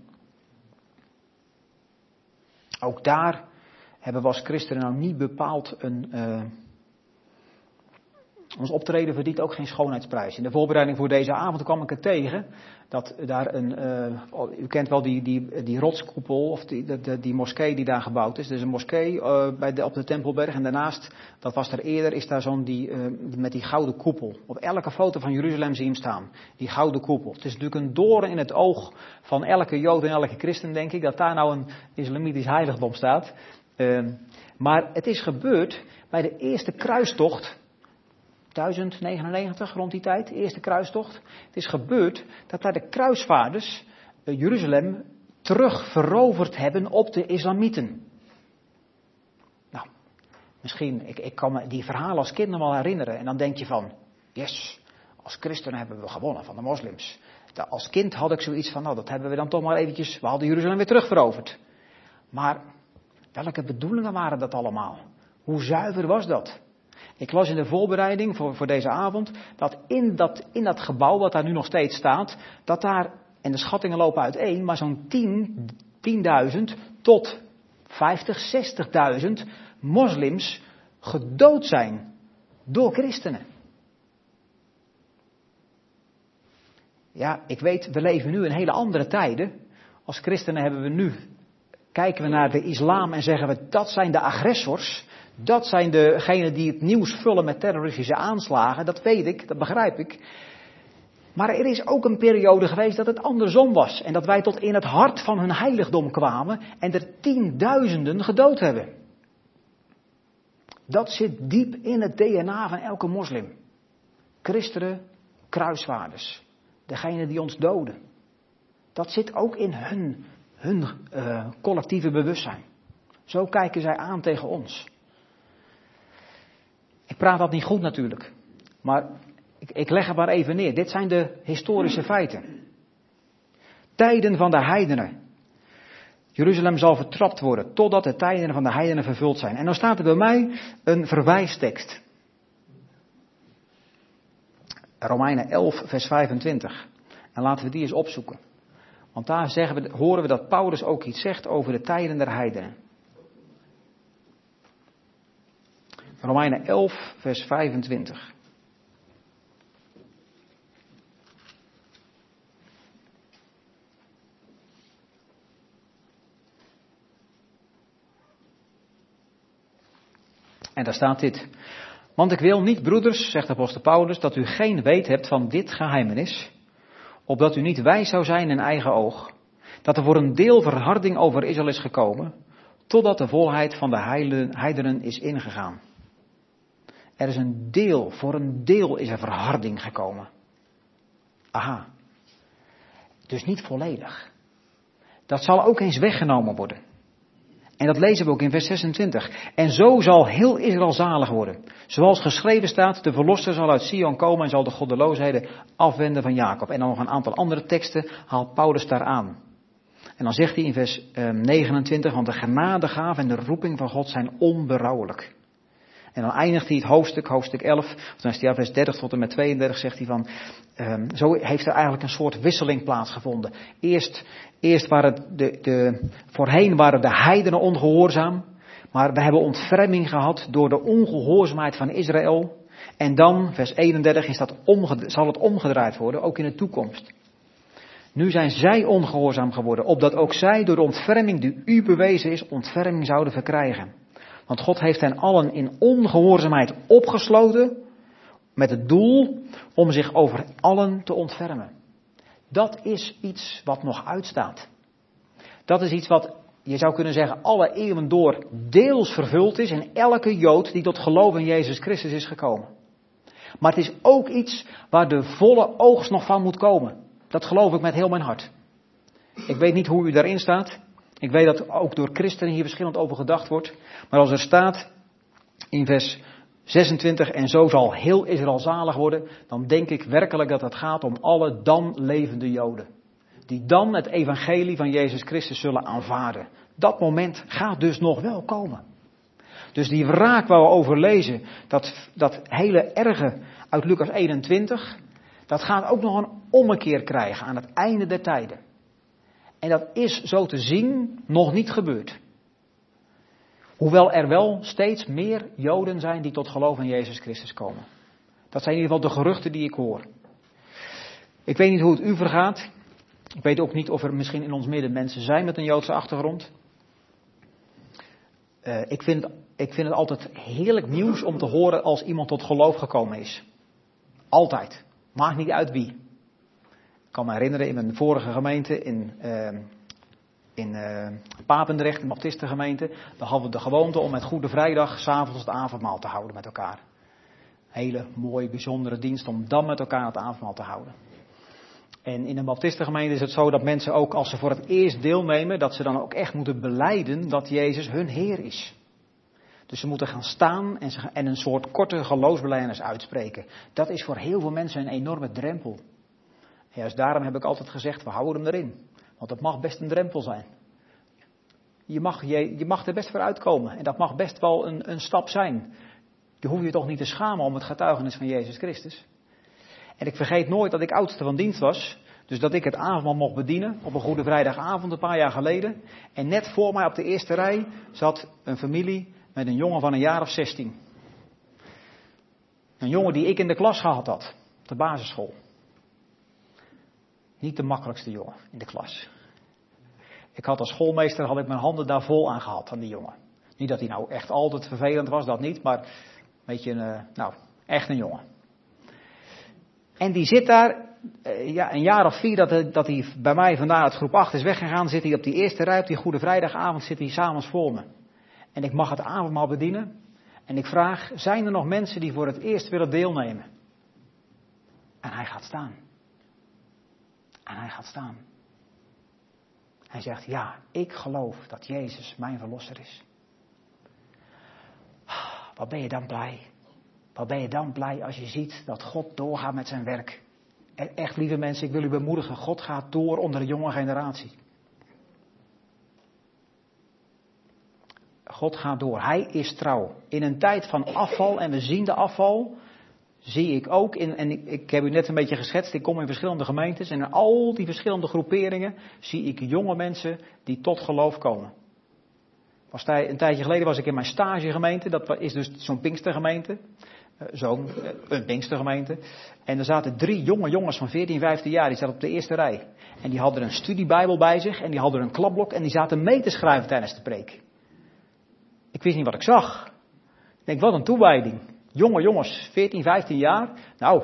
S2: Ook daar hebben we als christenen nou niet bepaald een... Uh, ons optreden verdient ook geen schoonheidsprijs. In de voorbereiding voor deze avond kwam ik het tegen. Dat daar een, uh, u kent wel die, die, die rotskoepel, of die, die, die moskee die daar gebouwd is. Er is een moskee uh, bij de, op de Tempelberg. En daarnaast, dat was er eerder, is daar zo'n die, uh, met die gouden koepel. Op elke foto van Jeruzalem zie je hem staan. Die gouden koepel. Het is natuurlijk een doorn in het oog van elke Jood en elke christen, denk ik, dat daar nou een islamitisch heiligdom staat. Uh, maar het is gebeurd bij de eerste kruistocht. duizend negenennegentig, rond die tijd, de eerste kruistocht. Het is gebeurd dat daar de kruisvaarders uh, Jeruzalem terug veroverd hebben op de islamieten. Nou, misschien, ik, ik kan me die verhalen als kind nog wel herinneren. En dan denk je van, yes, als christenen hebben we gewonnen van de moslims. Dat, als kind had ik zoiets van, nou dat hebben we dan toch maar eventjes, we hadden Jeruzalem weer terugveroverd. Maar welke bedoelingen waren dat allemaal? Hoe zuiver was dat? Ik las in de voorbereiding voor, voor deze avond, dat in, dat in dat gebouw wat daar nu nog steeds staat, dat daar, en de schattingen lopen uiteen, maar zo'n tienduizend tot vijftig, zestigduizend moslims gedood zijn door christenen. Ja, ik weet, we leven nu in hele andere tijden. Als christenen hebben we nu, kijken we naar de islam en zeggen we, dat zijn de agressors. Dat zijn degenen die het nieuws vullen met terroristische aanslagen. Dat weet ik, dat begrijp ik. Maar er is ook een periode geweest dat het andersom was. En dat wij tot in het hart van hun heiligdom kwamen en er tienduizenden gedood hebben. Dat zit diep in het D N A van elke moslim. Christenen, kruisvaarders. Degenen die ons doden. Dat zit ook in hun, hun uh, collectieve bewustzijn. Zo kijken zij aan tegen ons. Ik praat dat niet goed natuurlijk. Maar ik, ik leg het maar even neer. Dit zijn de historische feiten. Tijden van de heidenen. Jeruzalem zal vertrapt worden totdat de tijden van de heidenen vervuld zijn. En dan staat er bij mij een verwijstekst. Romeinen elf, vers vijfentwintig. En laten we die eens opzoeken. Want daar zeggen we, horen we dat Paulus ook iets zegt over de tijden der heidenen. Romeinen elf, vers vijfentwintig. En daar staat dit. Want ik wil niet, broeders, zegt apostel Paulus, dat u geen weet hebt van dit geheimenis, opdat u niet wijs zou zijn in eigen oog, dat er voor een deel verharding over Israël is gekomen, totdat de volheid van de heidenen is ingegaan. Er is een deel, voor een deel is er verharding gekomen. Aha. Dus niet volledig. Dat zal ook eens weggenomen worden. En dat lezen we ook in vers zesentwintig. En zo zal heel Israël zalig worden. Zoals geschreven staat, de verlosser zal uit Sion komen en zal de goddeloosheden afwenden van Jacob. En dan nog een aantal andere teksten haalt Paulus daar aan. En dan zegt hij in vers negenentwintig, want de genadegave en de roeping van God zijn onberouwelijk. En dan eindigt hij het hoofdstuk, hoofdstuk elf, of dan is hij vers dertig tot en met tweeëndertig, zegt hij van, um, zo heeft er eigenlijk een soort wisseling plaatsgevonden. Eerst, eerst waren de, de, voorheen waren de heidenen ongehoorzaam, maar we hebben ontferming gehad door de ongehoorzaamheid van Israël. En dan, vers eenendertig, is dat omged- zal het omgedraaid worden, ook in de toekomst. Nu zijn zij ongehoorzaam geworden, opdat ook zij door de ontferming die u bewezen is, ontferming zouden verkrijgen. Want God heeft hen allen in ongehoorzaamheid opgesloten, met het doel om zich over allen te ontfermen. Dat is iets wat nog uitstaat. Dat is iets wat, je zou kunnen zeggen, alle eeuwen door deels vervuld is in elke Jood die tot geloof in Jezus Christus is gekomen. Maar het is ook iets waar de volle oogst nog van moet komen. Dat geloof ik met heel mijn hart. Ik weet niet hoe u daarin staat. Ik weet dat ook door christenen hier verschillend over gedacht wordt. Maar als er staat in vers zesentwintig, en zo zal heel Israël zalig worden, dan denk ik werkelijk dat het gaat om alle dan levende Joden. Die dan het evangelie van Jezus Christus zullen aanvaarden. Dat moment gaat dus nog wel komen. Dus die wraak waar we over lezen, dat, dat hele erge uit Lucas eenentwintig, dat gaat ook nog een ommekeer krijgen aan het einde der tijden. En dat is zo te zien nog niet gebeurd. Hoewel er wel steeds meer Joden zijn die tot geloof in Jezus Christus komen. Dat zijn in ieder geval de geruchten die ik hoor. Ik weet niet hoe het u vergaat. Ik weet ook niet of er misschien in ons midden mensen zijn met een Joodse achtergrond. Uh, ik, vind, ik vind het altijd heerlijk nieuws om te horen als iemand tot geloof gekomen is. Altijd. Maakt niet uit wie. Ik kan me herinneren in mijn vorige gemeente in, uh, in uh, Papendrecht, de Baptistengemeente. Daar hadden we de gewoonte om met Goede Vrijdag 's avonds het avondmaal te houden met elkaar. Hele mooie, bijzondere dienst om dan met elkaar het avondmaal te houden. En in een Baptistengemeente is het zo dat mensen ook als ze voor het eerst deelnemen, dat ze dan ook echt moeten belijden dat Jezus hun Heer is. Dus ze moeten gaan staan en, ze, en een soort korte geloofsbelijdenis uitspreken. Dat is voor heel veel mensen een enorme drempel. En juist daarom heb ik altijd gezegd, we houden hem erin. Want het mag best een drempel zijn. Je mag, je, je mag er best voor uitkomen. En dat mag best wel een, een stap zijn. Je hoeft je toch niet te schamen om het getuigenis van Jezus Christus. En ik vergeet nooit dat ik oudste van dienst was. Dus dat ik het avondmaal mocht bedienen op een Goede Vrijdagavond een paar jaar geleden. En net voor mij op de eerste rij zat een familie met een jongen van een jaar of zestien. Een jongen die ik in de klas gehad had, op de basisschool. Niet de makkelijkste jongen in de klas. Ik had als schoolmeester had ik mijn handen daar vol aan gehad aan die jongen. Niet dat hij nou echt altijd vervelend was, dat niet, maar een beetje een, uh, nou, echt een jongen. En die zit daar, uh, ja, een jaar of vier dat, dat hij bij mij vandaan uit groep acht is weggegaan, zit hij op die eerste rij, op die Goede Vrijdagavond, zit hij s'avonds voor me. En ik mag het avondmaal bedienen. En ik vraag, zijn er nog mensen die voor het eerst willen deelnemen? En hij gaat staan. En hij gaat staan. Hij zegt, ja, ik geloof dat Jezus mijn verlosser is. Wat ben je dan blij? Wat ben je dan blij als je ziet dat God doorgaat met zijn werk. En echt, lieve mensen, ik wil u bemoedigen. God gaat door onder de jonge generatie. God gaat door. Hij is trouw. In een tijd van afval, en we zien de afval, zie ik ook, in, en ik, ik heb u net een beetje geschetst, ik kom in verschillende gemeentes en in al die verschillende groeperingen zie ik jonge mensen die tot geloof komen. Was tij, een tijdje geleden was ik in mijn stagegemeente, dat is dus zo'n Pinkstergemeente, zo'n een Pinkstergemeente. En er zaten drie jonge jongens van veertien, vijftien jaar, die zaten op de eerste rij. En die hadden een studiebijbel bij zich en die hadden een klapblok en die zaten mee te schrijven tijdens de preek. Ik wist niet wat ik zag. Ik denk, wat een toewijding. Jonge jongens, veertien, vijftien jaar. Nou,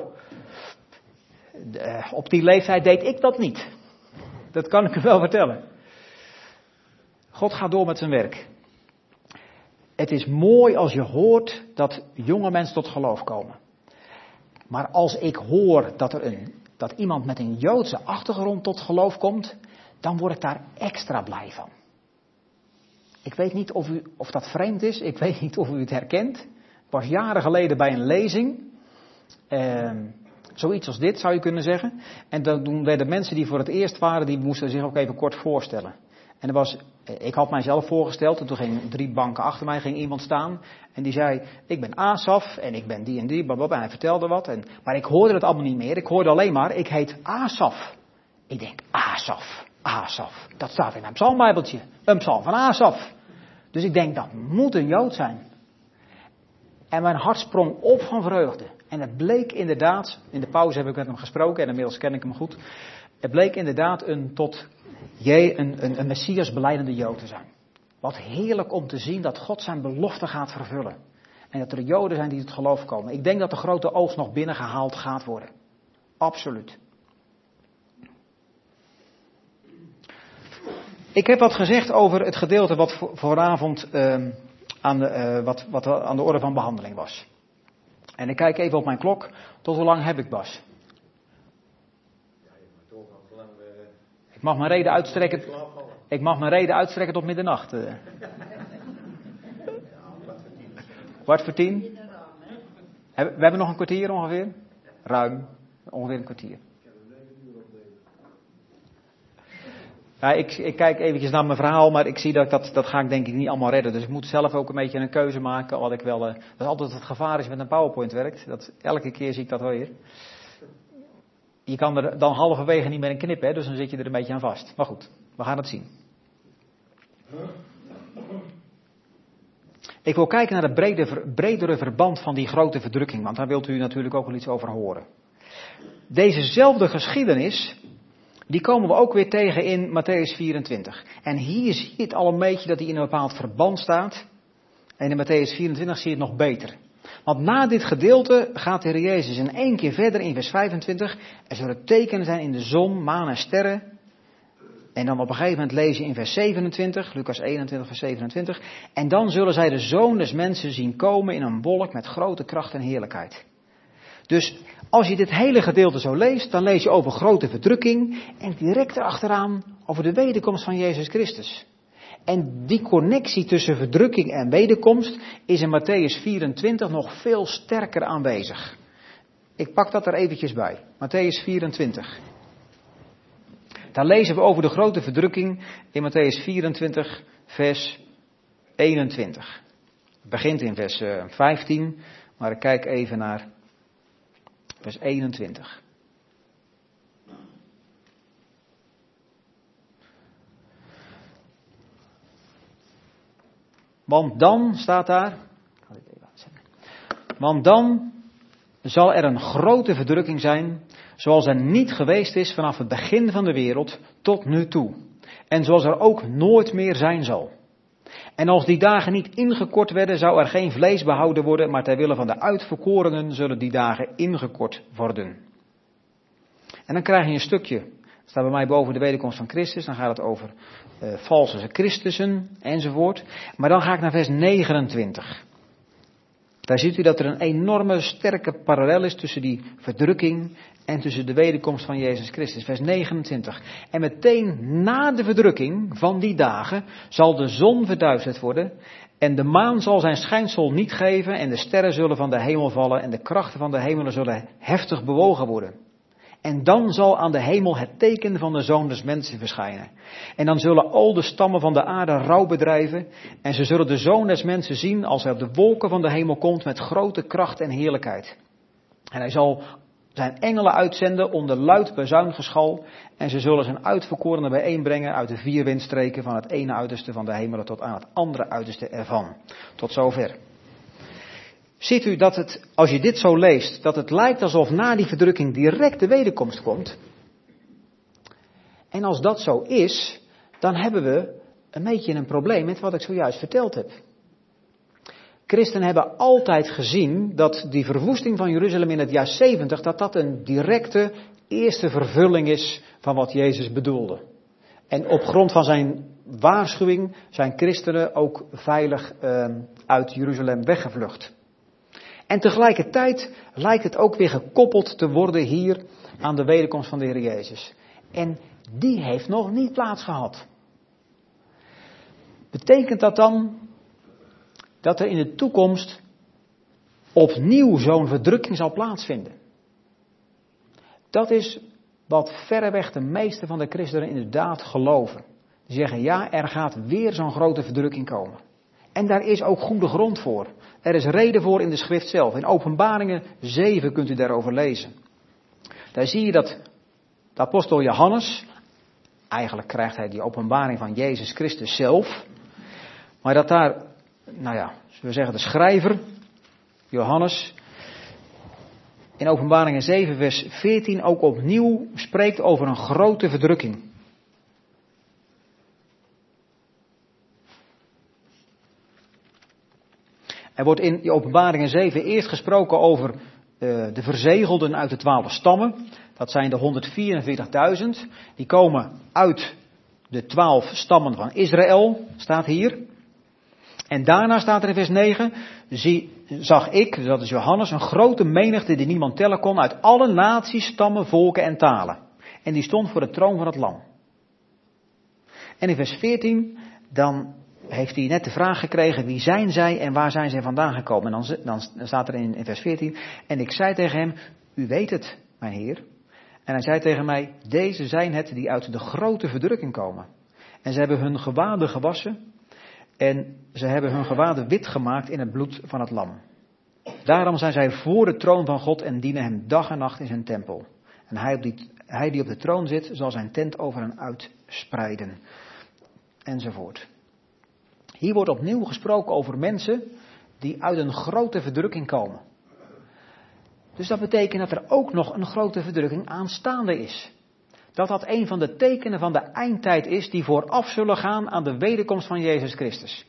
S2: de, op die leeftijd deed ik dat niet. Dat kan ik u wel vertellen. God gaat door met zijn werk. Het is mooi als je hoort dat jonge mensen tot geloof komen. Maar als ik hoor dat er een, dat iemand met een Joodse achtergrond tot geloof komt, dan word ik daar extra blij van. Ik weet niet of, u, of dat vreemd is, ik weet niet of u het herkent. Ik was jaren geleden bij een lezing, eh, zoiets als dit zou je kunnen zeggen. En dan werden mensen die voor het eerst waren, die moesten zich ook even kort voorstellen. En er was, ik had mijzelf voorgesteld en toen ging drie banken achter mij ging iemand staan. En die zei, ik ben Asaf en ik ben die en die, blablabla. En hij vertelde wat. En, maar ik hoorde het allemaal niet meer. Ik hoorde alleen maar, ik heet Asaf. Ik denk, Asaf, Asaf. Dat staat in een psalmbijbeltje. Een psalm van Asaf. Dus ik denk, dat moet een Jood zijn. En mijn hart sprong op van vreugde. En het bleek inderdaad, in de pauze heb ik met hem gesproken en inmiddels ken ik hem goed. Het bleek inderdaad een tot je, een, een, een Messias belijdende Jood te zijn. Wat heerlijk om te zien dat God zijn belofte gaat vervullen. En dat er Joden zijn die tot geloof komen. Ik denk dat de grote oogst nog binnengehaald gaat worden. Absoluut. Ik heb wat gezegd over het gedeelte wat voor, vooravond uh, aan, de, uh, wat, wat aan de orde van behandeling was. En ik kijk even op mijn klok. Tot hoe lang heb ik, Bas? Ik mag mijn reden uitstrekken. Ik mag mijn reden uitstrekken tot middernacht. Uh. Kwart voor tien? We hebben nog een kwartier ongeveer. Ruim. Ongeveer een kwartier. Ja, ik, ik kijk eventjes naar mijn verhaal, maar ik zie dat, dat dat ga ik denk ik niet allemaal redden. Dus ik moet zelf ook een beetje een keuze maken. Wat ik wel, uh, dat is altijd het gevaar als je met een PowerPoint werkt. Dat, elke keer zie ik dat weer. Je kan er dan halverwege niet meer in knippen, hè, dus dan zit je er een beetje aan vast. Maar goed, we gaan het zien. Ik wil kijken naar het brede, bredere verband van die grote verdrukking, want daar wilt u natuurlijk ook wel iets over horen. Dezezelfde geschiedenis, die komen we ook weer tegen in Matthäus vierentwintig. En hier zie je het al een beetje dat die in een bepaald verband staat. En in Matthäus vierentwintig zie je het nog beter. Want na dit gedeelte gaat de Heer Jezus in één keer verder in vers vijfentwintig. Er zullen tekenen zijn in de zon, maan en sterren. En dan op een gegeven moment lees je in vers zevenentwintig, Lucas eenentwintig vers zevenentwintig. En dan zullen zij de Zoon des Mensen zien komen in een wolk met grote kracht en heerlijkheid. Dus als je dit hele gedeelte zo leest, dan lees je over grote verdrukking en direct erachteraan over de wederkomst van Jezus Christus. En die connectie tussen verdrukking en wederkomst is in Matthäus vierentwintig nog veel sterker aanwezig. Ik pak dat er eventjes bij. Matthäus vierentwintig. Daar lezen we over de grote verdrukking in Matthäus vierentwintig vers eenentwintig. Het begint in vers vijftien, maar ik kijk even naar vers eenentwintig. Want dan, staat daar, want dan zal er een grote verdrukking zijn, zoals er niet geweest is vanaf het begin van de wereld tot nu toe. En zoals er ook nooit meer zijn zal. En als die dagen niet ingekort werden, zou er geen vlees behouden worden, maar ter wille van de uitverkorenen zullen die dagen ingekort worden. En dan krijg je een stukje, dat staat bij mij boven de wederkomst van Christus, dan gaat het over uh, valse Christussen enzovoort. Maar dan ga ik naar vers negenentwintig. Daar ziet u dat er een enorme sterke parallel is tussen die verdrukking en tussen de wederkomst van Jezus Christus. Vers negenentwintig. En meteen na de verdrukking van die dagen zal de zon verduisterd worden en de maan zal zijn schijnsel niet geven en de sterren zullen van de hemel vallen en de krachten van de hemelen zullen heftig bewogen worden. En dan zal aan de hemel het teken van de Zoon des Mensen verschijnen. En dan zullen al de stammen van de aarde rouw bedrijven. En ze zullen de Zoon des Mensen zien als hij op de wolken van de hemel komt met grote kracht en heerlijkheid. En hij zal zijn engelen uitzenden onder luid bazuingeschal. En ze zullen zijn uitverkorenen bijeenbrengen uit de vier windstreken van het ene uiterste van de hemelen tot aan het andere uiterste ervan. Tot zover. Ziet u dat het, als je dit zo leest, dat het lijkt alsof na die verdrukking direct de wederkomst komt. En als dat zo is, dan hebben we een beetje een probleem met wat ik zojuist verteld heb. Christenen hebben altijd gezien dat die verwoesting van Jeruzalem in het jaar zeventig, dat dat een directe eerste vervulling is van wat Jezus bedoelde. En op grond van zijn waarschuwing zijn christenen ook veilig uh, uit Jeruzalem weggevlucht. En tegelijkertijd lijkt het ook weer gekoppeld te worden hier aan de wederkomst van de Heer Jezus. En die heeft nog niet plaatsgehad. Betekent dat dan dat er in de toekomst opnieuw zo'n verdrukking zal plaatsvinden? Dat is wat verreweg de meeste van de christenen inderdaad geloven. Die zeggen, ja, er gaat weer zo'n grote verdrukking komen. En daar is ook goede grond voor. Er is reden voor in de schrift zelf. In Openbaringen zeven kunt u daarover lezen. Daar zie je dat de apostel Johannes, eigenlijk krijgt hij die openbaring van Jezus Christus zelf, maar dat daar, nou ja, zullen we zeggen de schrijver, Johannes, in Openbaringen zeven vers veertien ook opnieuw spreekt over een grote verdrukking. Er wordt in Openbaringen zeven eerst gesproken over uh, de verzegelden uit de twaalf stammen. Dat zijn de honderdvierenveertigduizend. Die komen uit de twaalf stammen van Israël, staat hier. En daarna staat er in vers negen, zie, zag ik, dat is Johannes, een grote menigte die niemand tellen kon uit alle naties, stammen, volken en talen. En die stond voor de troon van het lam. En in vers veertien, dan heeft hij net de vraag gekregen, wie zijn zij en waar zijn zij vandaan gekomen? En dan, dan, dan staat er in, in vers veertien, en ik zei tegen hem, u weet het, mijn heer. En hij zei tegen mij, deze zijn het die uit de grote verdrukking komen. En ze hebben hun gewaden gewassen en ze hebben hun gewaden wit gemaakt in het bloed van het lam. Daarom zijn zij voor de troon van God en dienen hem dag en nacht in zijn tempel. En hij, op die, hij die op de troon zit, zal zijn tent over hen uitspreiden. Enzovoort. Hier wordt opnieuw gesproken over mensen die uit een grote verdrukking komen. Dus dat betekent dat er ook nog een grote verdrukking aanstaande is. Dat dat een van de tekenen van de eindtijd is die vooraf zullen gaan aan de wederkomst van Jezus Christus.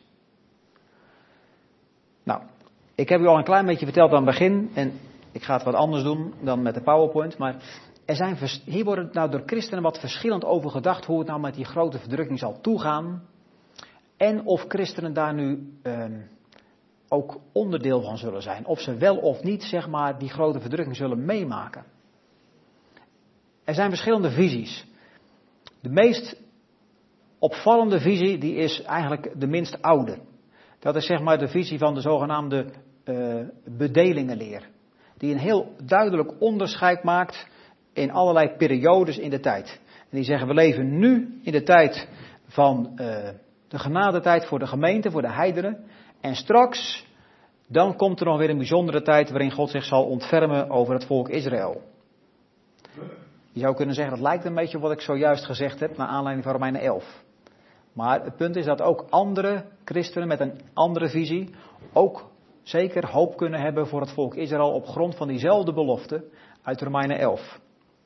S2: Nou, ik heb u al een klein beetje verteld aan het begin en ik ga het wat anders doen dan met de PowerPoint, maar er zijn, hier wordt nou door christenen wat verschillend over gedacht hoe het nou met die grote verdrukking zal toegaan. En of christenen daar nu eh, ook onderdeel van zullen zijn. Of ze wel of niet, zeg maar, die grote verdrukking zullen meemaken. Er zijn verschillende visies. De meest opvallende visie, die is eigenlijk de minst oude. Dat is zeg maar de visie van de zogenaamde uh, bedelingenleer. Die een heel duidelijk onderscheid maakt in allerlei periodes in de tijd. En die zeggen, we leven nu in de tijd van uh, de genadetijd voor de gemeente, voor de heidenen. En straks, dan komt er nog weer een bijzondere tijd waarin God zich zal ontfermen over het volk Israël. Je zou kunnen zeggen, dat lijkt een beetje op wat ik zojuist gezegd heb, naar aanleiding van Romeinen elf. Maar het punt is dat ook andere christenen met een andere visie ook zeker hoop kunnen hebben voor het volk Israël op grond van diezelfde belofte uit Romeinen elf.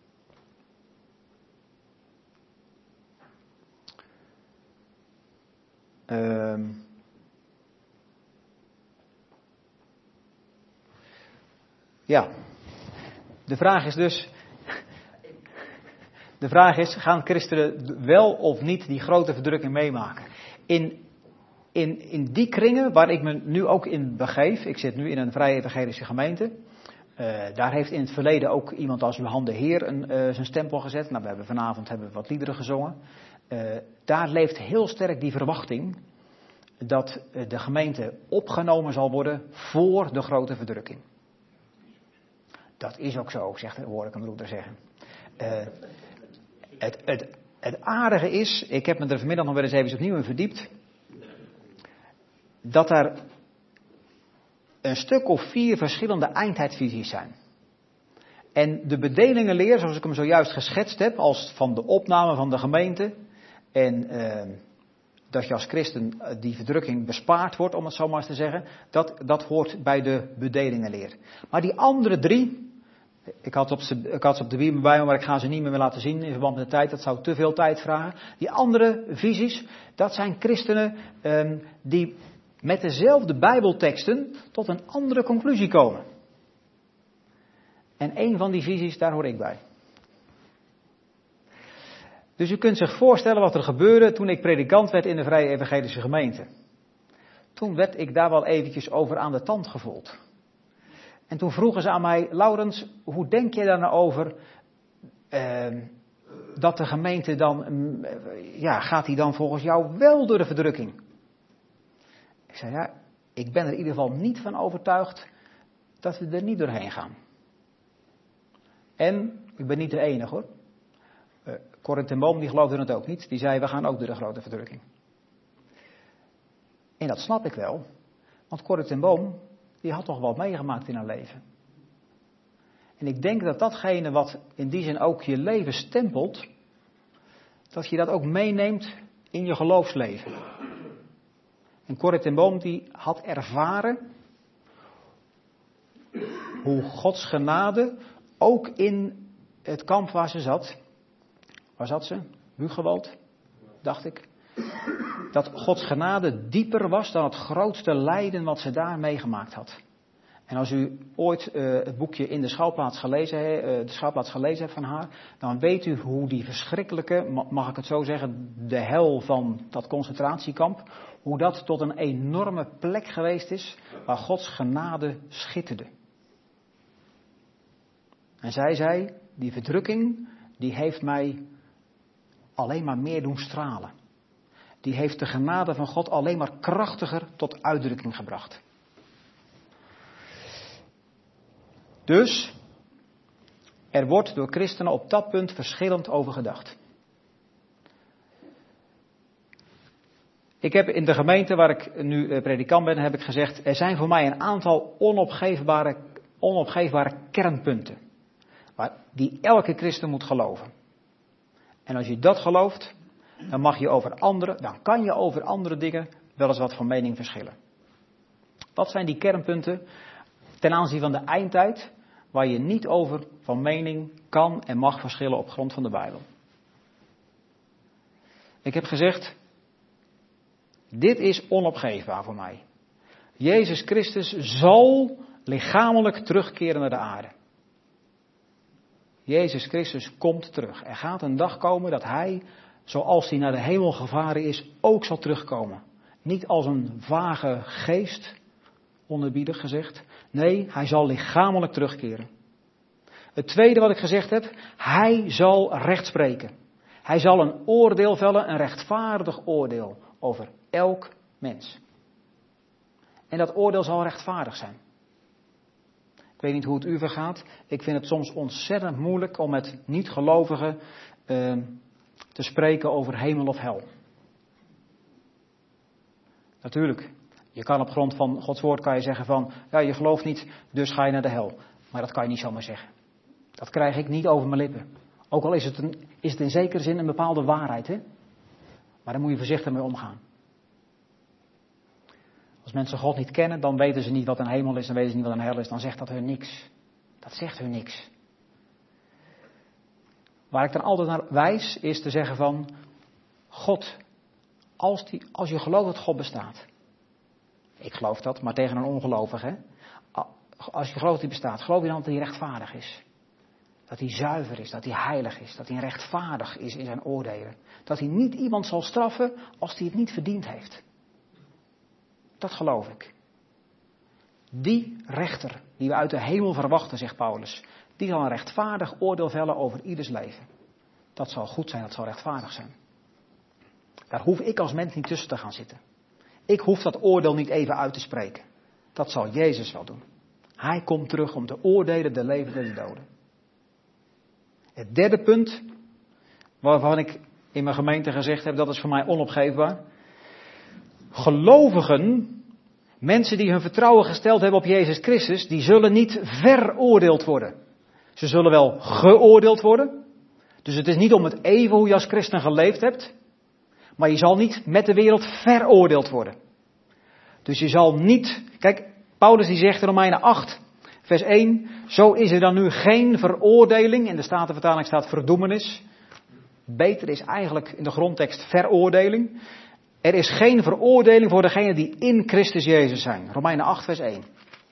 S2: Um, ja, de vraag is dus, de vraag is, gaan christenen wel of niet die grote verdrukking meemaken? In, in, in die kringen waar ik me nu ook in begeef, ik zit nu in een vrije evangelische gemeente, uh, daar heeft in het verleden ook iemand als Johan de Heer een, uh, zijn stempel gezet. Nou, we hebben vanavond hebben we wat liederen gezongen. Uh, daar leeft heel sterk die verwachting dat uh, de gemeente opgenomen zal worden voor de grote verdrukking. Dat is ook zo, zegt, hoor ik een broeder zeggen. Uh, het, het, het aardige is, ik heb me er vanmiddag nog wel eens even opnieuw in verdiept, dat er een stuk of vier verschillende eindtijdvisies zijn. En de bedelingenleer, zoals ik hem zojuist geschetst heb, als van de opname van de gemeente. En uh, dat je als christen die verdrukking bespaard wordt, om het zo maar eens te zeggen. Dat, dat hoort bij de bedelingenleer. Maar die andere drie, ik had, op ze, ik had ze op de bibel bij me, maar ik ga ze niet meer laten zien in verband met de tijd. Dat zou te veel tijd vragen. Die andere visies, dat zijn christenen um, die met dezelfde bijbelteksten tot een andere conclusie komen. En een van die visies, daar hoor ik bij. Dus u kunt zich voorstellen wat er gebeurde toen ik predikant werd in de Vrije Evangelische Gemeente. Toen werd ik daar wel eventjes over aan de tand gevoeld. En toen vroegen ze aan mij, Laurens, hoe denk je daar nou over uh, dat de gemeente dan, uh, ja, gaat die dan volgens jou wel door de verdrukking? Ik zei, ja, ik ben er in ieder geval niet van overtuigd dat we er niet doorheen gaan. En, ik ben niet de enige hoor. Uh, Corrie ten Boom die geloofde het ook niet. Die zei, we gaan ook door de grote verdrukking. En dat snap ik wel. Want Corrie ten Boom, die had toch wat meegemaakt in haar leven. En ik denk dat datgene wat in die zin ook je leven stempelt, dat je dat ook meeneemt in je geloofsleven. En Corrie ten Boom die had ervaren hoe Gods genade ook in het kamp waar ze zat, waar zat ze? Bugenwald, dacht ik. Dat Gods genade dieper was dan het grootste lijden wat ze daar meegemaakt had. En als u ooit uh, het boekje In de Schouwplaats gelezen, uh, de Schouwplaats gelezen hebt van haar, dan weet u hoe die verschrikkelijke, mag ik het zo zeggen, de hel van dat concentratiekamp, hoe dat tot een enorme plek geweest is waar Gods genade schitterde. En zij zei, die verdrukking, die heeft mij alleen maar meer doen stralen. Die heeft de genade van God alleen maar krachtiger tot uitdrukking gebracht. Dus, er wordt door christenen op dat punt verschillend over gedacht. Ik heb in de gemeente waar ik nu predikant ben, heb ik gezegd, er zijn voor mij een aantal onopgeefbare, onopgeefbare kernpunten. Waar die elke christen moet geloven. En als je dat gelooft, dan mag je over andere, dan kan je over andere dingen wel eens wat van mening verschillen. Wat zijn die kernpunten ten aanzien van de eindtijd, waar je niet over van mening kan en mag verschillen op grond van de Bijbel? Ik heb gezegd, dit is onopgeefbaar voor mij. Jezus Christus zal lichamelijk terugkeren naar de aarde. Jezus Christus komt terug. Er gaat een dag komen dat hij, zoals hij naar de hemel gevaren is, ook zal terugkomen. Niet als een vage geest, onerbiedig gezegd. Nee, hij zal lichamelijk terugkeren. Het tweede wat ik gezegd heb, hij zal recht spreken. Hij zal een oordeel vellen, een rechtvaardig oordeel over elk mens. En dat oordeel zal rechtvaardig zijn. Ik weet niet hoe het u vergaat. Ik vind het soms ontzettend moeilijk om met niet-gelovigen uh, te spreken over hemel of hel. Natuurlijk, je kan op grond van Gods woord kan je zeggen van, ja, je gelooft niet, dus ga je naar de hel. Maar dat kan je niet zomaar zeggen. Dat krijg ik niet over mijn lippen. Ook al is het, een, is het in zekere zin een bepaalde waarheid, hè? Maar daar moet je voorzichtig mee omgaan. Als mensen God niet kennen, dan weten ze niet wat een hemel is, dan weten ze niet wat een hel is, dan zegt dat hun niks. Dat zegt hun niks. Waar ik dan altijd naar wijs, is te zeggen van, God, als, die, als je gelooft dat God bestaat. Ik geloof dat, maar tegen een ongelovige. Hè? Als je gelooft dat hij bestaat, geloof je dan dat hij rechtvaardig is? Dat hij zuiver is, dat hij heilig is, dat hij rechtvaardig is in zijn oordelen. Dat hij niet iemand zal straffen als hij het niet verdiend heeft. Dat geloof ik. Die rechter die we uit de hemel verwachten, zegt Paulus, die zal een rechtvaardig oordeel vellen over ieders leven. Dat zal goed zijn, dat zal rechtvaardig zijn. Daar hoef ik als mens niet tussen te gaan zitten. Ik hoef dat oordeel niet even uit te spreken. Dat zal Jezus wel doen. Hij komt terug om te oordelen de levenden en de doden. Het derde punt, waarvan ik in mijn gemeente gezegd heb, dat is voor mij onopgeefbaar. Gelovigen, mensen die hun vertrouwen gesteld hebben op Jezus Christus, die zullen niet veroordeeld worden. Ze zullen wel geoordeeld worden. Dus het is niet om het even hoe je als christen geleefd hebt. Maar je zal niet met de wereld veroordeeld worden. Dus je zal niet... Kijk, Paulus die zegt in Romeinen acht, vers één. Zo is er dan nu geen veroordeling. In de Statenvertaling staat verdoemenis. Beter is eigenlijk in de grondtekst veroordeling. Er is geen veroordeling voor degenen die in Christus Jezus zijn. Romeinen acht, vers één.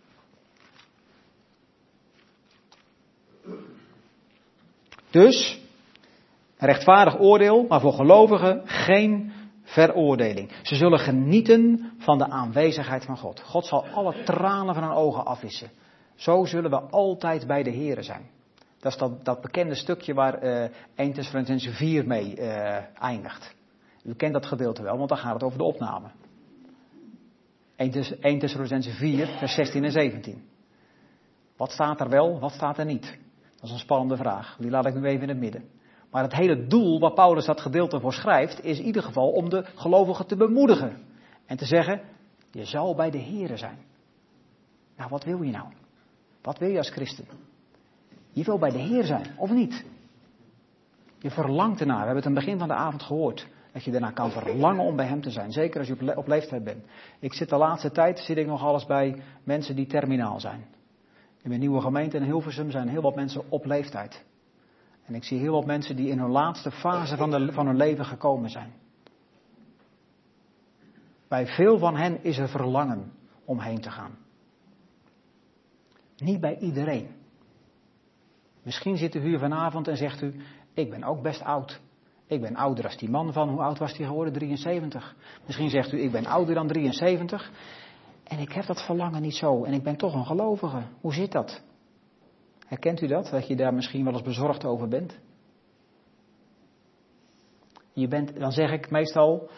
S2: Dus, een rechtvaardig oordeel, maar voor gelovigen geen veroordeling. Ze zullen genieten van de aanwezigheid van God. God zal alle tranen van hun ogen afwissen. Zo zullen we altijd bij de Here zijn. Dat is dat, dat bekende stukje waar uh, Eerste Thessalonicenzen vier mee uh, eindigt. U kent dat gedeelte wel, want dan gaat het over de opname. Eerste Thessalonicenzen vier, vers zestien en zeventien. Wat staat er wel, wat staat er niet? Dat is een spannende vraag. Die laat ik nu even in het midden. Maar het hele doel waar Paulus dat gedeelte voor schrijft, is in ieder geval om de gelovigen te bemoedigen. En te zeggen, je zal bij de Here zijn. Nou, wat wil je nou? Wat wil je als christen? Je wil bij de Heer zijn, of niet? Je verlangt ernaar. We hebben het aan het begin van de avond gehoord. Dat je daarna kan verlangen om bij hem te zijn. Zeker als je op, le- op leeftijd bent. Ik zit de laatste tijd, zit ik nog alles bij mensen die terminaal zijn. In mijn nieuwe gemeente in Hilversum zijn heel wat mensen op leeftijd. En ik zie heel wat mensen die in hun laatste fase van, de, van hun leven gekomen zijn. Bij veel van hen is er verlangen om heen te gaan. Niet bij iedereen. Misschien zit u hier vanavond en zegt u, ik ben ook best oud. Ik ben ouder als die man van, hoe oud was die geworden? drieënzeventig. Misschien zegt u, ik ben ouder dan drieënzeventig. En ik heb dat verlangen niet zo. En ik ben toch een gelovige. Hoe zit dat? Herkent u dat? Dat je daar misschien wel eens bezorgd over bent? Je bent, dan zeg ik meestal,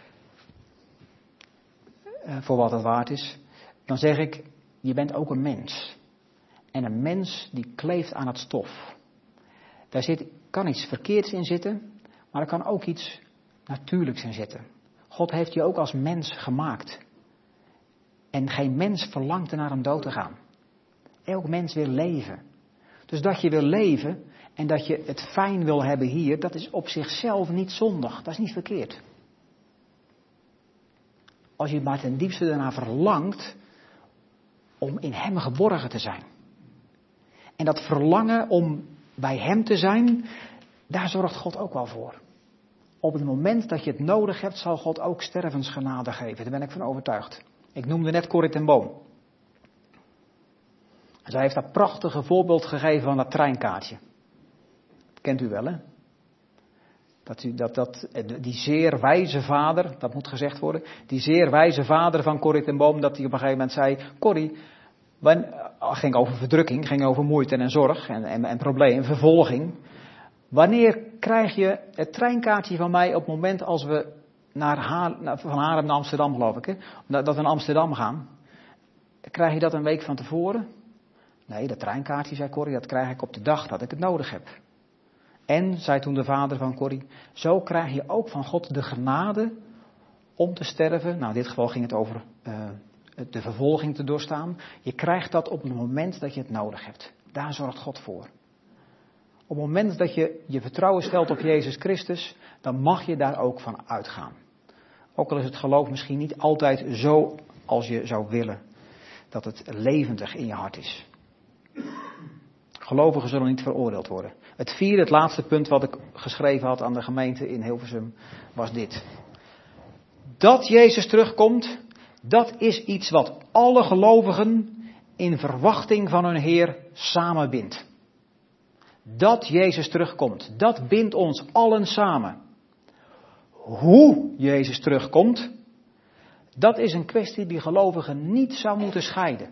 S2: uh, voor wat het waard is. Dan zeg ik, je bent ook een mens. En een mens die kleeft aan het stof. Daar zit, kan iets verkeerds in zitten, maar er kan ook iets natuurlijks in zitten. God heeft je ook als mens gemaakt. En geen mens verlangt er naar om dood te gaan. Elk mens wil leven. Dus dat je wil leven en dat je het fijn wil hebben hier, dat is op zichzelf niet zondig. Dat is niet verkeerd. Als je maar ten diepste daarna verlangt om in hem geborgen te zijn. En dat verlangen om bij hem te zijn, daar zorgt God ook wel voor. Op het moment dat je het nodig hebt, zal God ook stervensgenade geven. Daar ben ik van overtuigd. Ik noemde net Corrie ten Boom. Zij heeft dat prachtige voorbeeld gegeven van dat treinkaartje. Dat kent u wel, hè? Dat, u, dat, dat die zeer wijze vader, dat moet gezegd worden, die zeer wijze vader van Corrie ten Boom, dat hij op een gegeven moment zei, Corrie, het ging over verdrukking, ging over moeite en zorg en, en, en problemen, vervolging. Wanneer krijg je het treinkaartje van mij op het moment als we naar Haar, van Haarlem naar Amsterdam, geloof ik, hè? Dat we naar Amsterdam gaan? Krijg je dat een week van tevoren? Nee, dat treinkaartje, zei Corrie, dat krijg ik op de dag dat ik het nodig heb. En, zei toen de vader van Corrie, zo krijg je ook van God de genade om te sterven. Nou, in dit geval ging het over uh, de vervolging te doorstaan. Je krijgt dat op het moment dat je het nodig hebt. Daar zorgt God voor. Op het moment dat je je vertrouwen stelt op Jezus Christus, dan mag je daar ook van uitgaan. Ook al is het geloof misschien niet altijd zo als je zou willen. Dat het levendig in je hart is. Gelovigen zullen niet veroordeeld worden. Het vierde, het laatste punt wat ik geschreven had aan de gemeente in Hilversum, was dit. Dat Jezus terugkomt, dat is iets wat alle gelovigen in verwachting van hun Heer samenbindt. Dat Jezus terugkomt, dat bindt ons allen samen. Hoe Jezus terugkomt, dat is een kwestie die gelovigen niet zou moeten scheiden.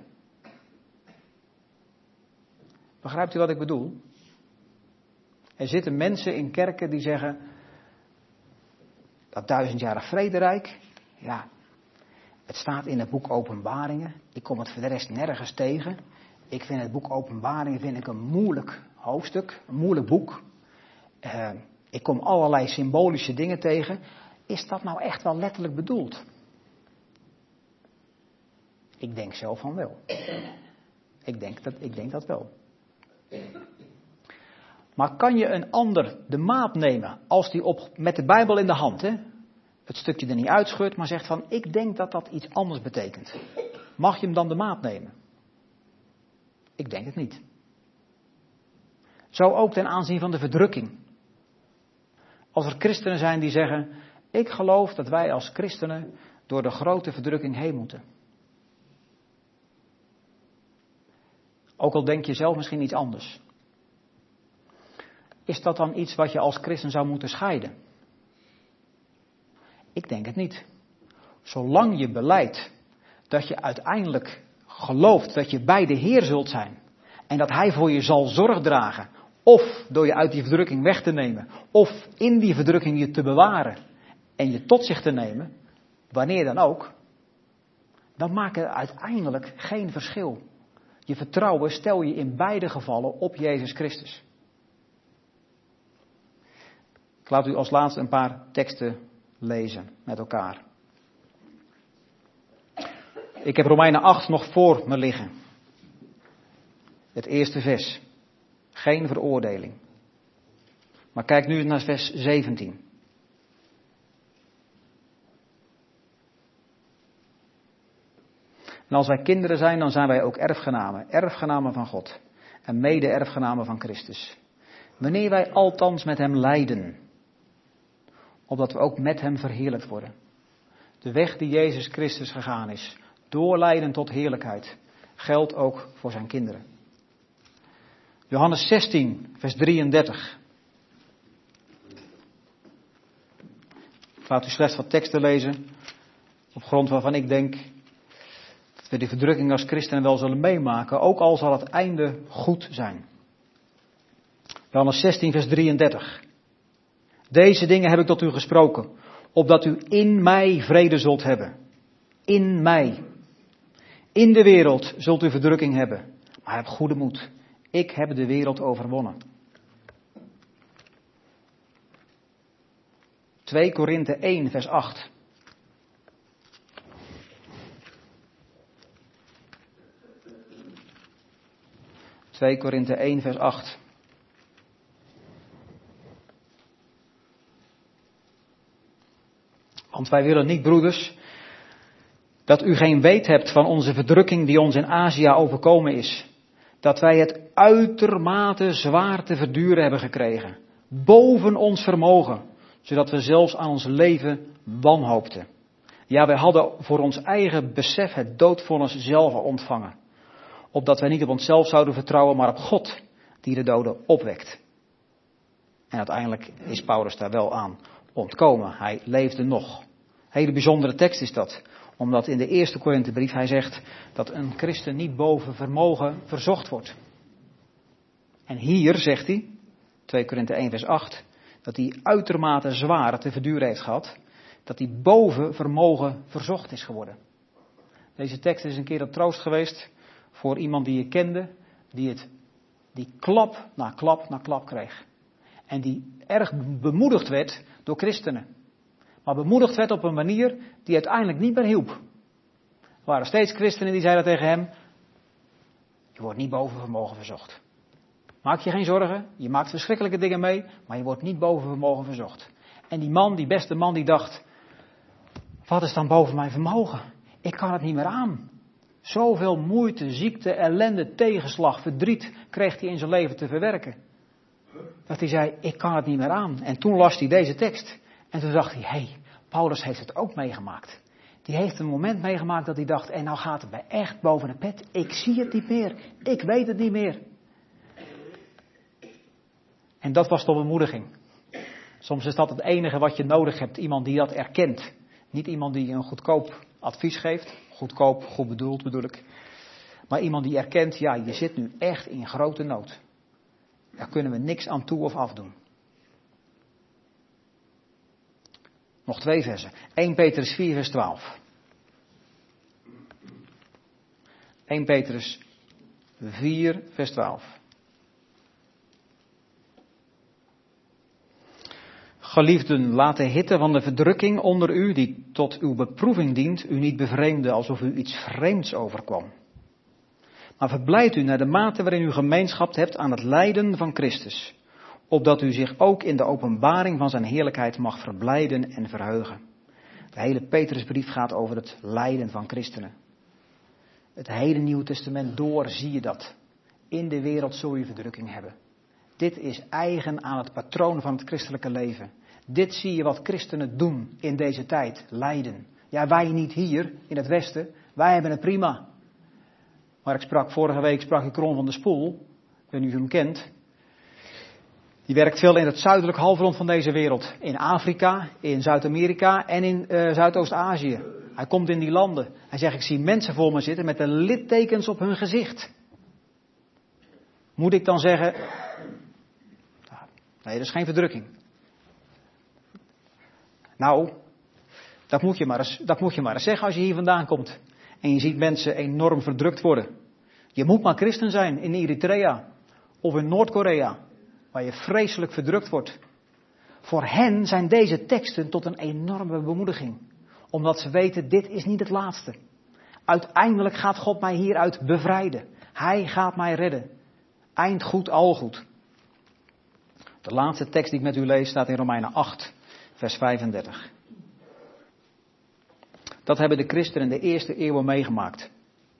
S2: Begrijpt u wat ik bedoel? Er zitten mensen in kerken die zeggen, dat duizendjarig vrederijk, ja, het staat in het boek Openbaringen. Ik kom het voor de rest nergens tegen. Ik vind het boek Openbaringen vind ik een moeilijk hoofdstuk, een moeilijk boek. Uh, ik kom allerlei symbolische dingen tegen. Is dat nou echt wel letterlijk bedoeld? Ik denk zelf van wel. Ik denk dat, ik denk dat wel. Maar kan je een ander de maat nemen als die op, met de Bijbel in de hand, hè, het stukje er niet uitscheurt, maar zegt van ik denk dat dat iets anders betekent. Mag je hem dan de maat nemen? Ik denk het niet. Zo ook ten aanzien van de verdrukking. Als er christenen zijn die zeggen, ik geloof dat wij als christenen door de grote verdrukking heen moeten. Ook al denk je zelf misschien iets anders. Is dat dan iets wat je als christen zou moeten scheiden? Ik denk het niet. Zolang je belijdt dat je uiteindelijk gelooft dat je bij de Heer zult zijn. En dat Hij voor je zal zorg dragen. Of door je uit die verdrukking weg te nemen. Of in die verdrukking je te bewaren. En je tot zich te nemen. Wanneer dan ook. Dan maakt het uiteindelijk geen verschil. Je vertrouwen stel je in beide gevallen op Jezus Christus. Ik laat u als laatste een paar teksten lezen met elkaar. Ik heb Romeinen acht nog voor me liggen. Het eerste vers. Geen veroordeling. Maar kijk nu naar vers zeventien. En als wij kinderen zijn, dan zijn wij ook erfgenamen. Erfgenamen van God. En mede-erfgenamen van Christus. Wanneer wij althans met hem lijden. Opdat we ook met hem verheerlijkt worden. De weg die Jezus Christus gegaan is. Door lijden tot heerlijkheid. Geldt ook voor zijn kinderen. Johannes zestien, vers drieëndertig. Ik laat u slechts wat teksten lezen. Op grond waarvan ik denk dat we die verdrukking als christenen wel zullen meemaken. Ook al zal het einde goed zijn. Johannes zestien, vers drieëndertig. Deze dingen heb ik tot u gesproken. Opdat u in mij vrede zult hebben. In mij. In de wereld zult u verdrukking hebben. Maar heb goede moed. Ik heb de wereld overwonnen. twee Korinthe één, vers acht. twee Korinthe één, vers acht. Want wij willen niet, broeders, dat u geen weet hebt van onze verdrukking die ons in Azië overkomen is. Dat wij het uitermate zwaar te verduren hebben gekregen. Boven ons vermogen. Zodat we zelfs aan ons leven wanhoopten. Ja, wij hadden voor ons eigen besef het doodvonnis zelf ontvangen. Opdat wij niet op onszelf zouden vertrouwen, maar op God die de doden opwekt. En uiteindelijk is Paulus daar wel aan ontkomen. Hij leefde nog. Een hele bijzondere tekst is dat. Omdat in de eerste Korinthebrief hij zegt dat een christen niet boven vermogen verzocht wordt. En hier zegt hij, twee Korinthe één vers acht, dat hij uitermate zware te verduren heeft gehad. Dat hij boven vermogen verzocht is geworden. Deze tekst is een keer een troost geweest voor iemand die je kende, die het, die klap na klap na klap kreeg. En die erg bemoedigd werd door christenen. Maar bemoedigd werd op een manier die uiteindelijk niet meer hielp. Er waren steeds christenen die zeiden tegen hem, je wordt niet boven vermogen verzocht. Maak je geen zorgen, je maakt verschrikkelijke dingen mee, maar je wordt niet boven vermogen verzocht. En die man, die beste man, die dacht, wat is dan boven mijn vermogen? Ik kan het niet meer aan. Zoveel moeite, ziekte, ellende, tegenslag, verdriet kreeg hij in zijn leven te verwerken. Dat hij zei, ik kan het niet meer aan. En toen las hij deze tekst. En toen dacht hij, hé, hey, Paulus heeft het ook meegemaakt. Die heeft een moment meegemaakt dat hij dacht, en nou gaat het mij echt boven de pet. Ik zie het niet meer. Ik weet het niet meer. En dat was tot bemoediging. Soms is dat het enige wat je nodig hebt. Iemand die dat erkent. Niet iemand die je een goedkoop advies geeft. Goedkoop, goed bedoeld bedoel ik. Maar iemand die erkent, ja, je zit nu echt in grote nood. Daar kunnen we niks aan toe of afdoen. Nog twee versen. eerste Petrus vier vers twaalf. eerste Petrus vier vers twaalf. Geliefden, laat de hitte van de verdrukking onder u, die tot uw beproeving dient, u niet bevreemden alsof u iets vreemds overkwam. Maar verblijd u naar de mate waarin u gemeenschap hebt aan het lijden van Christus, opdat u zich ook in de openbaring van zijn heerlijkheid mag verblijden en verheugen. De hele Petrusbrief gaat over het lijden van christenen. Het hele Nieuwe Testament door zie je dat. In de wereld zul je verdrukking hebben. Dit is eigen aan het patroon van het christelijke leven. Dit zie je wat christenen doen in deze tijd, lijden. Ja, wij niet hier in het Westen, wij hebben het prima. Maar ik sprak vorige week, sprak ik Ron van der Spoel, ik weet niet of u hem kent. Die werkt veel in het zuidelijk halfrond van deze wereld. In Afrika, in Zuid-Amerika en in uh, Zuidoost-Azië. Hij komt in die landen. Hij zegt, ik zie mensen voor me zitten met de littekens op hun gezicht. Moet ik dan zeggen, nee, dat is geen verdrukking. Nou, dat moet je maar eens, dat moet je maar eens zeggen als je hier vandaan komt. En je ziet mensen enorm verdrukt worden. Je moet maar christen zijn in Eritrea of in Noord-Korea, waar je vreselijk verdrukt wordt. Voor hen zijn deze teksten tot een enorme bemoediging. Omdat ze weten, dit is niet het laatste. Uiteindelijk gaat God mij hieruit bevrijden. Hij gaat mij redden. Eind goed, al goed. De laatste tekst die ik met u lees staat in Romeinen acht, vers vijfendertig. Dat hebben de christenen in de eerste eeuwen meegemaakt.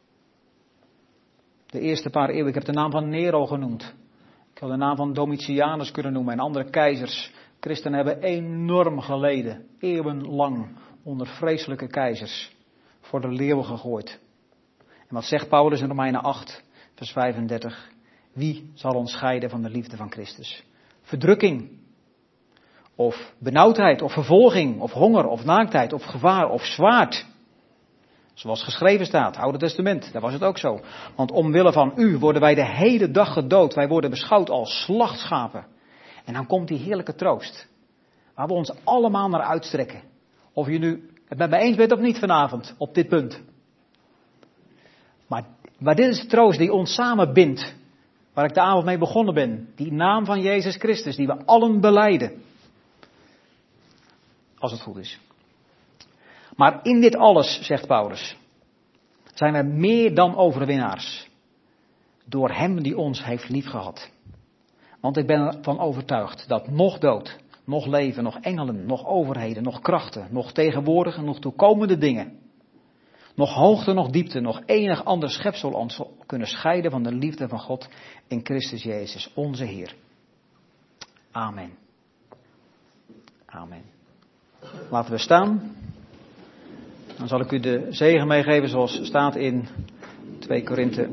S2: De eerste paar eeuwen, ik heb de naam van Nero genoemd. Ik had de naam van Domitianus kunnen noemen en andere keizers. Christenen hebben enorm geleden, eeuwenlang, onder vreselijke keizers, voor de leeuwen gegooid. En wat zegt Paulus in Romeinen acht, vers vijfendertig? Wie zal ons scheiden van de liefde van Christus? Verdrukking, of benauwdheid, of vervolging, of honger, of naaktheid, of gevaar, of zwaard. Zoals geschreven staat, Oude Testament, daar was het ook zo. Want omwille van u worden wij de hele dag gedood. Wij worden beschouwd als slachtschapen. En dan komt die heerlijke troost, waar we ons allemaal naar uitstrekken. Of je nu het met mij eens bent of niet vanavond, op dit punt. Maar, maar dit is de troost die ons samen bindt. Waar ik de avond mee begonnen ben. Die naam van Jezus Christus, die we allen belijden. Als het goed is. Maar in dit alles, zegt Paulus, zijn we meer dan overwinnaars. Door hem die ons heeft liefgehad. Want ik ben ervan overtuigd dat nog dood, nog leven, nog engelen, nog overheden, nog krachten, nog tegenwoordige, nog toekomende dingen. Nog hoogte, nog diepte, nog enig ander schepsel ons kunnen scheiden van de liefde van God in Christus Jezus, onze Heer. Amen. Amen. Laten we staan. Dan zal ik u de zegen meegeven zoals staat in twee Korinthe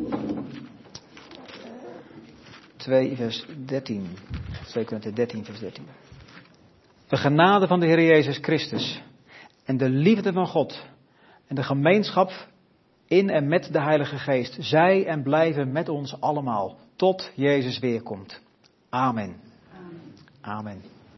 S2: twee vers dertien. twee Korinthe dertien vers dertien. De genade van de Heer Jezus Christus en de liefde van God en de gemeenschap in en met de Heilige Geest, zij en blijven met ons allemaal tot Jezus weerkomt. Amen. Amen.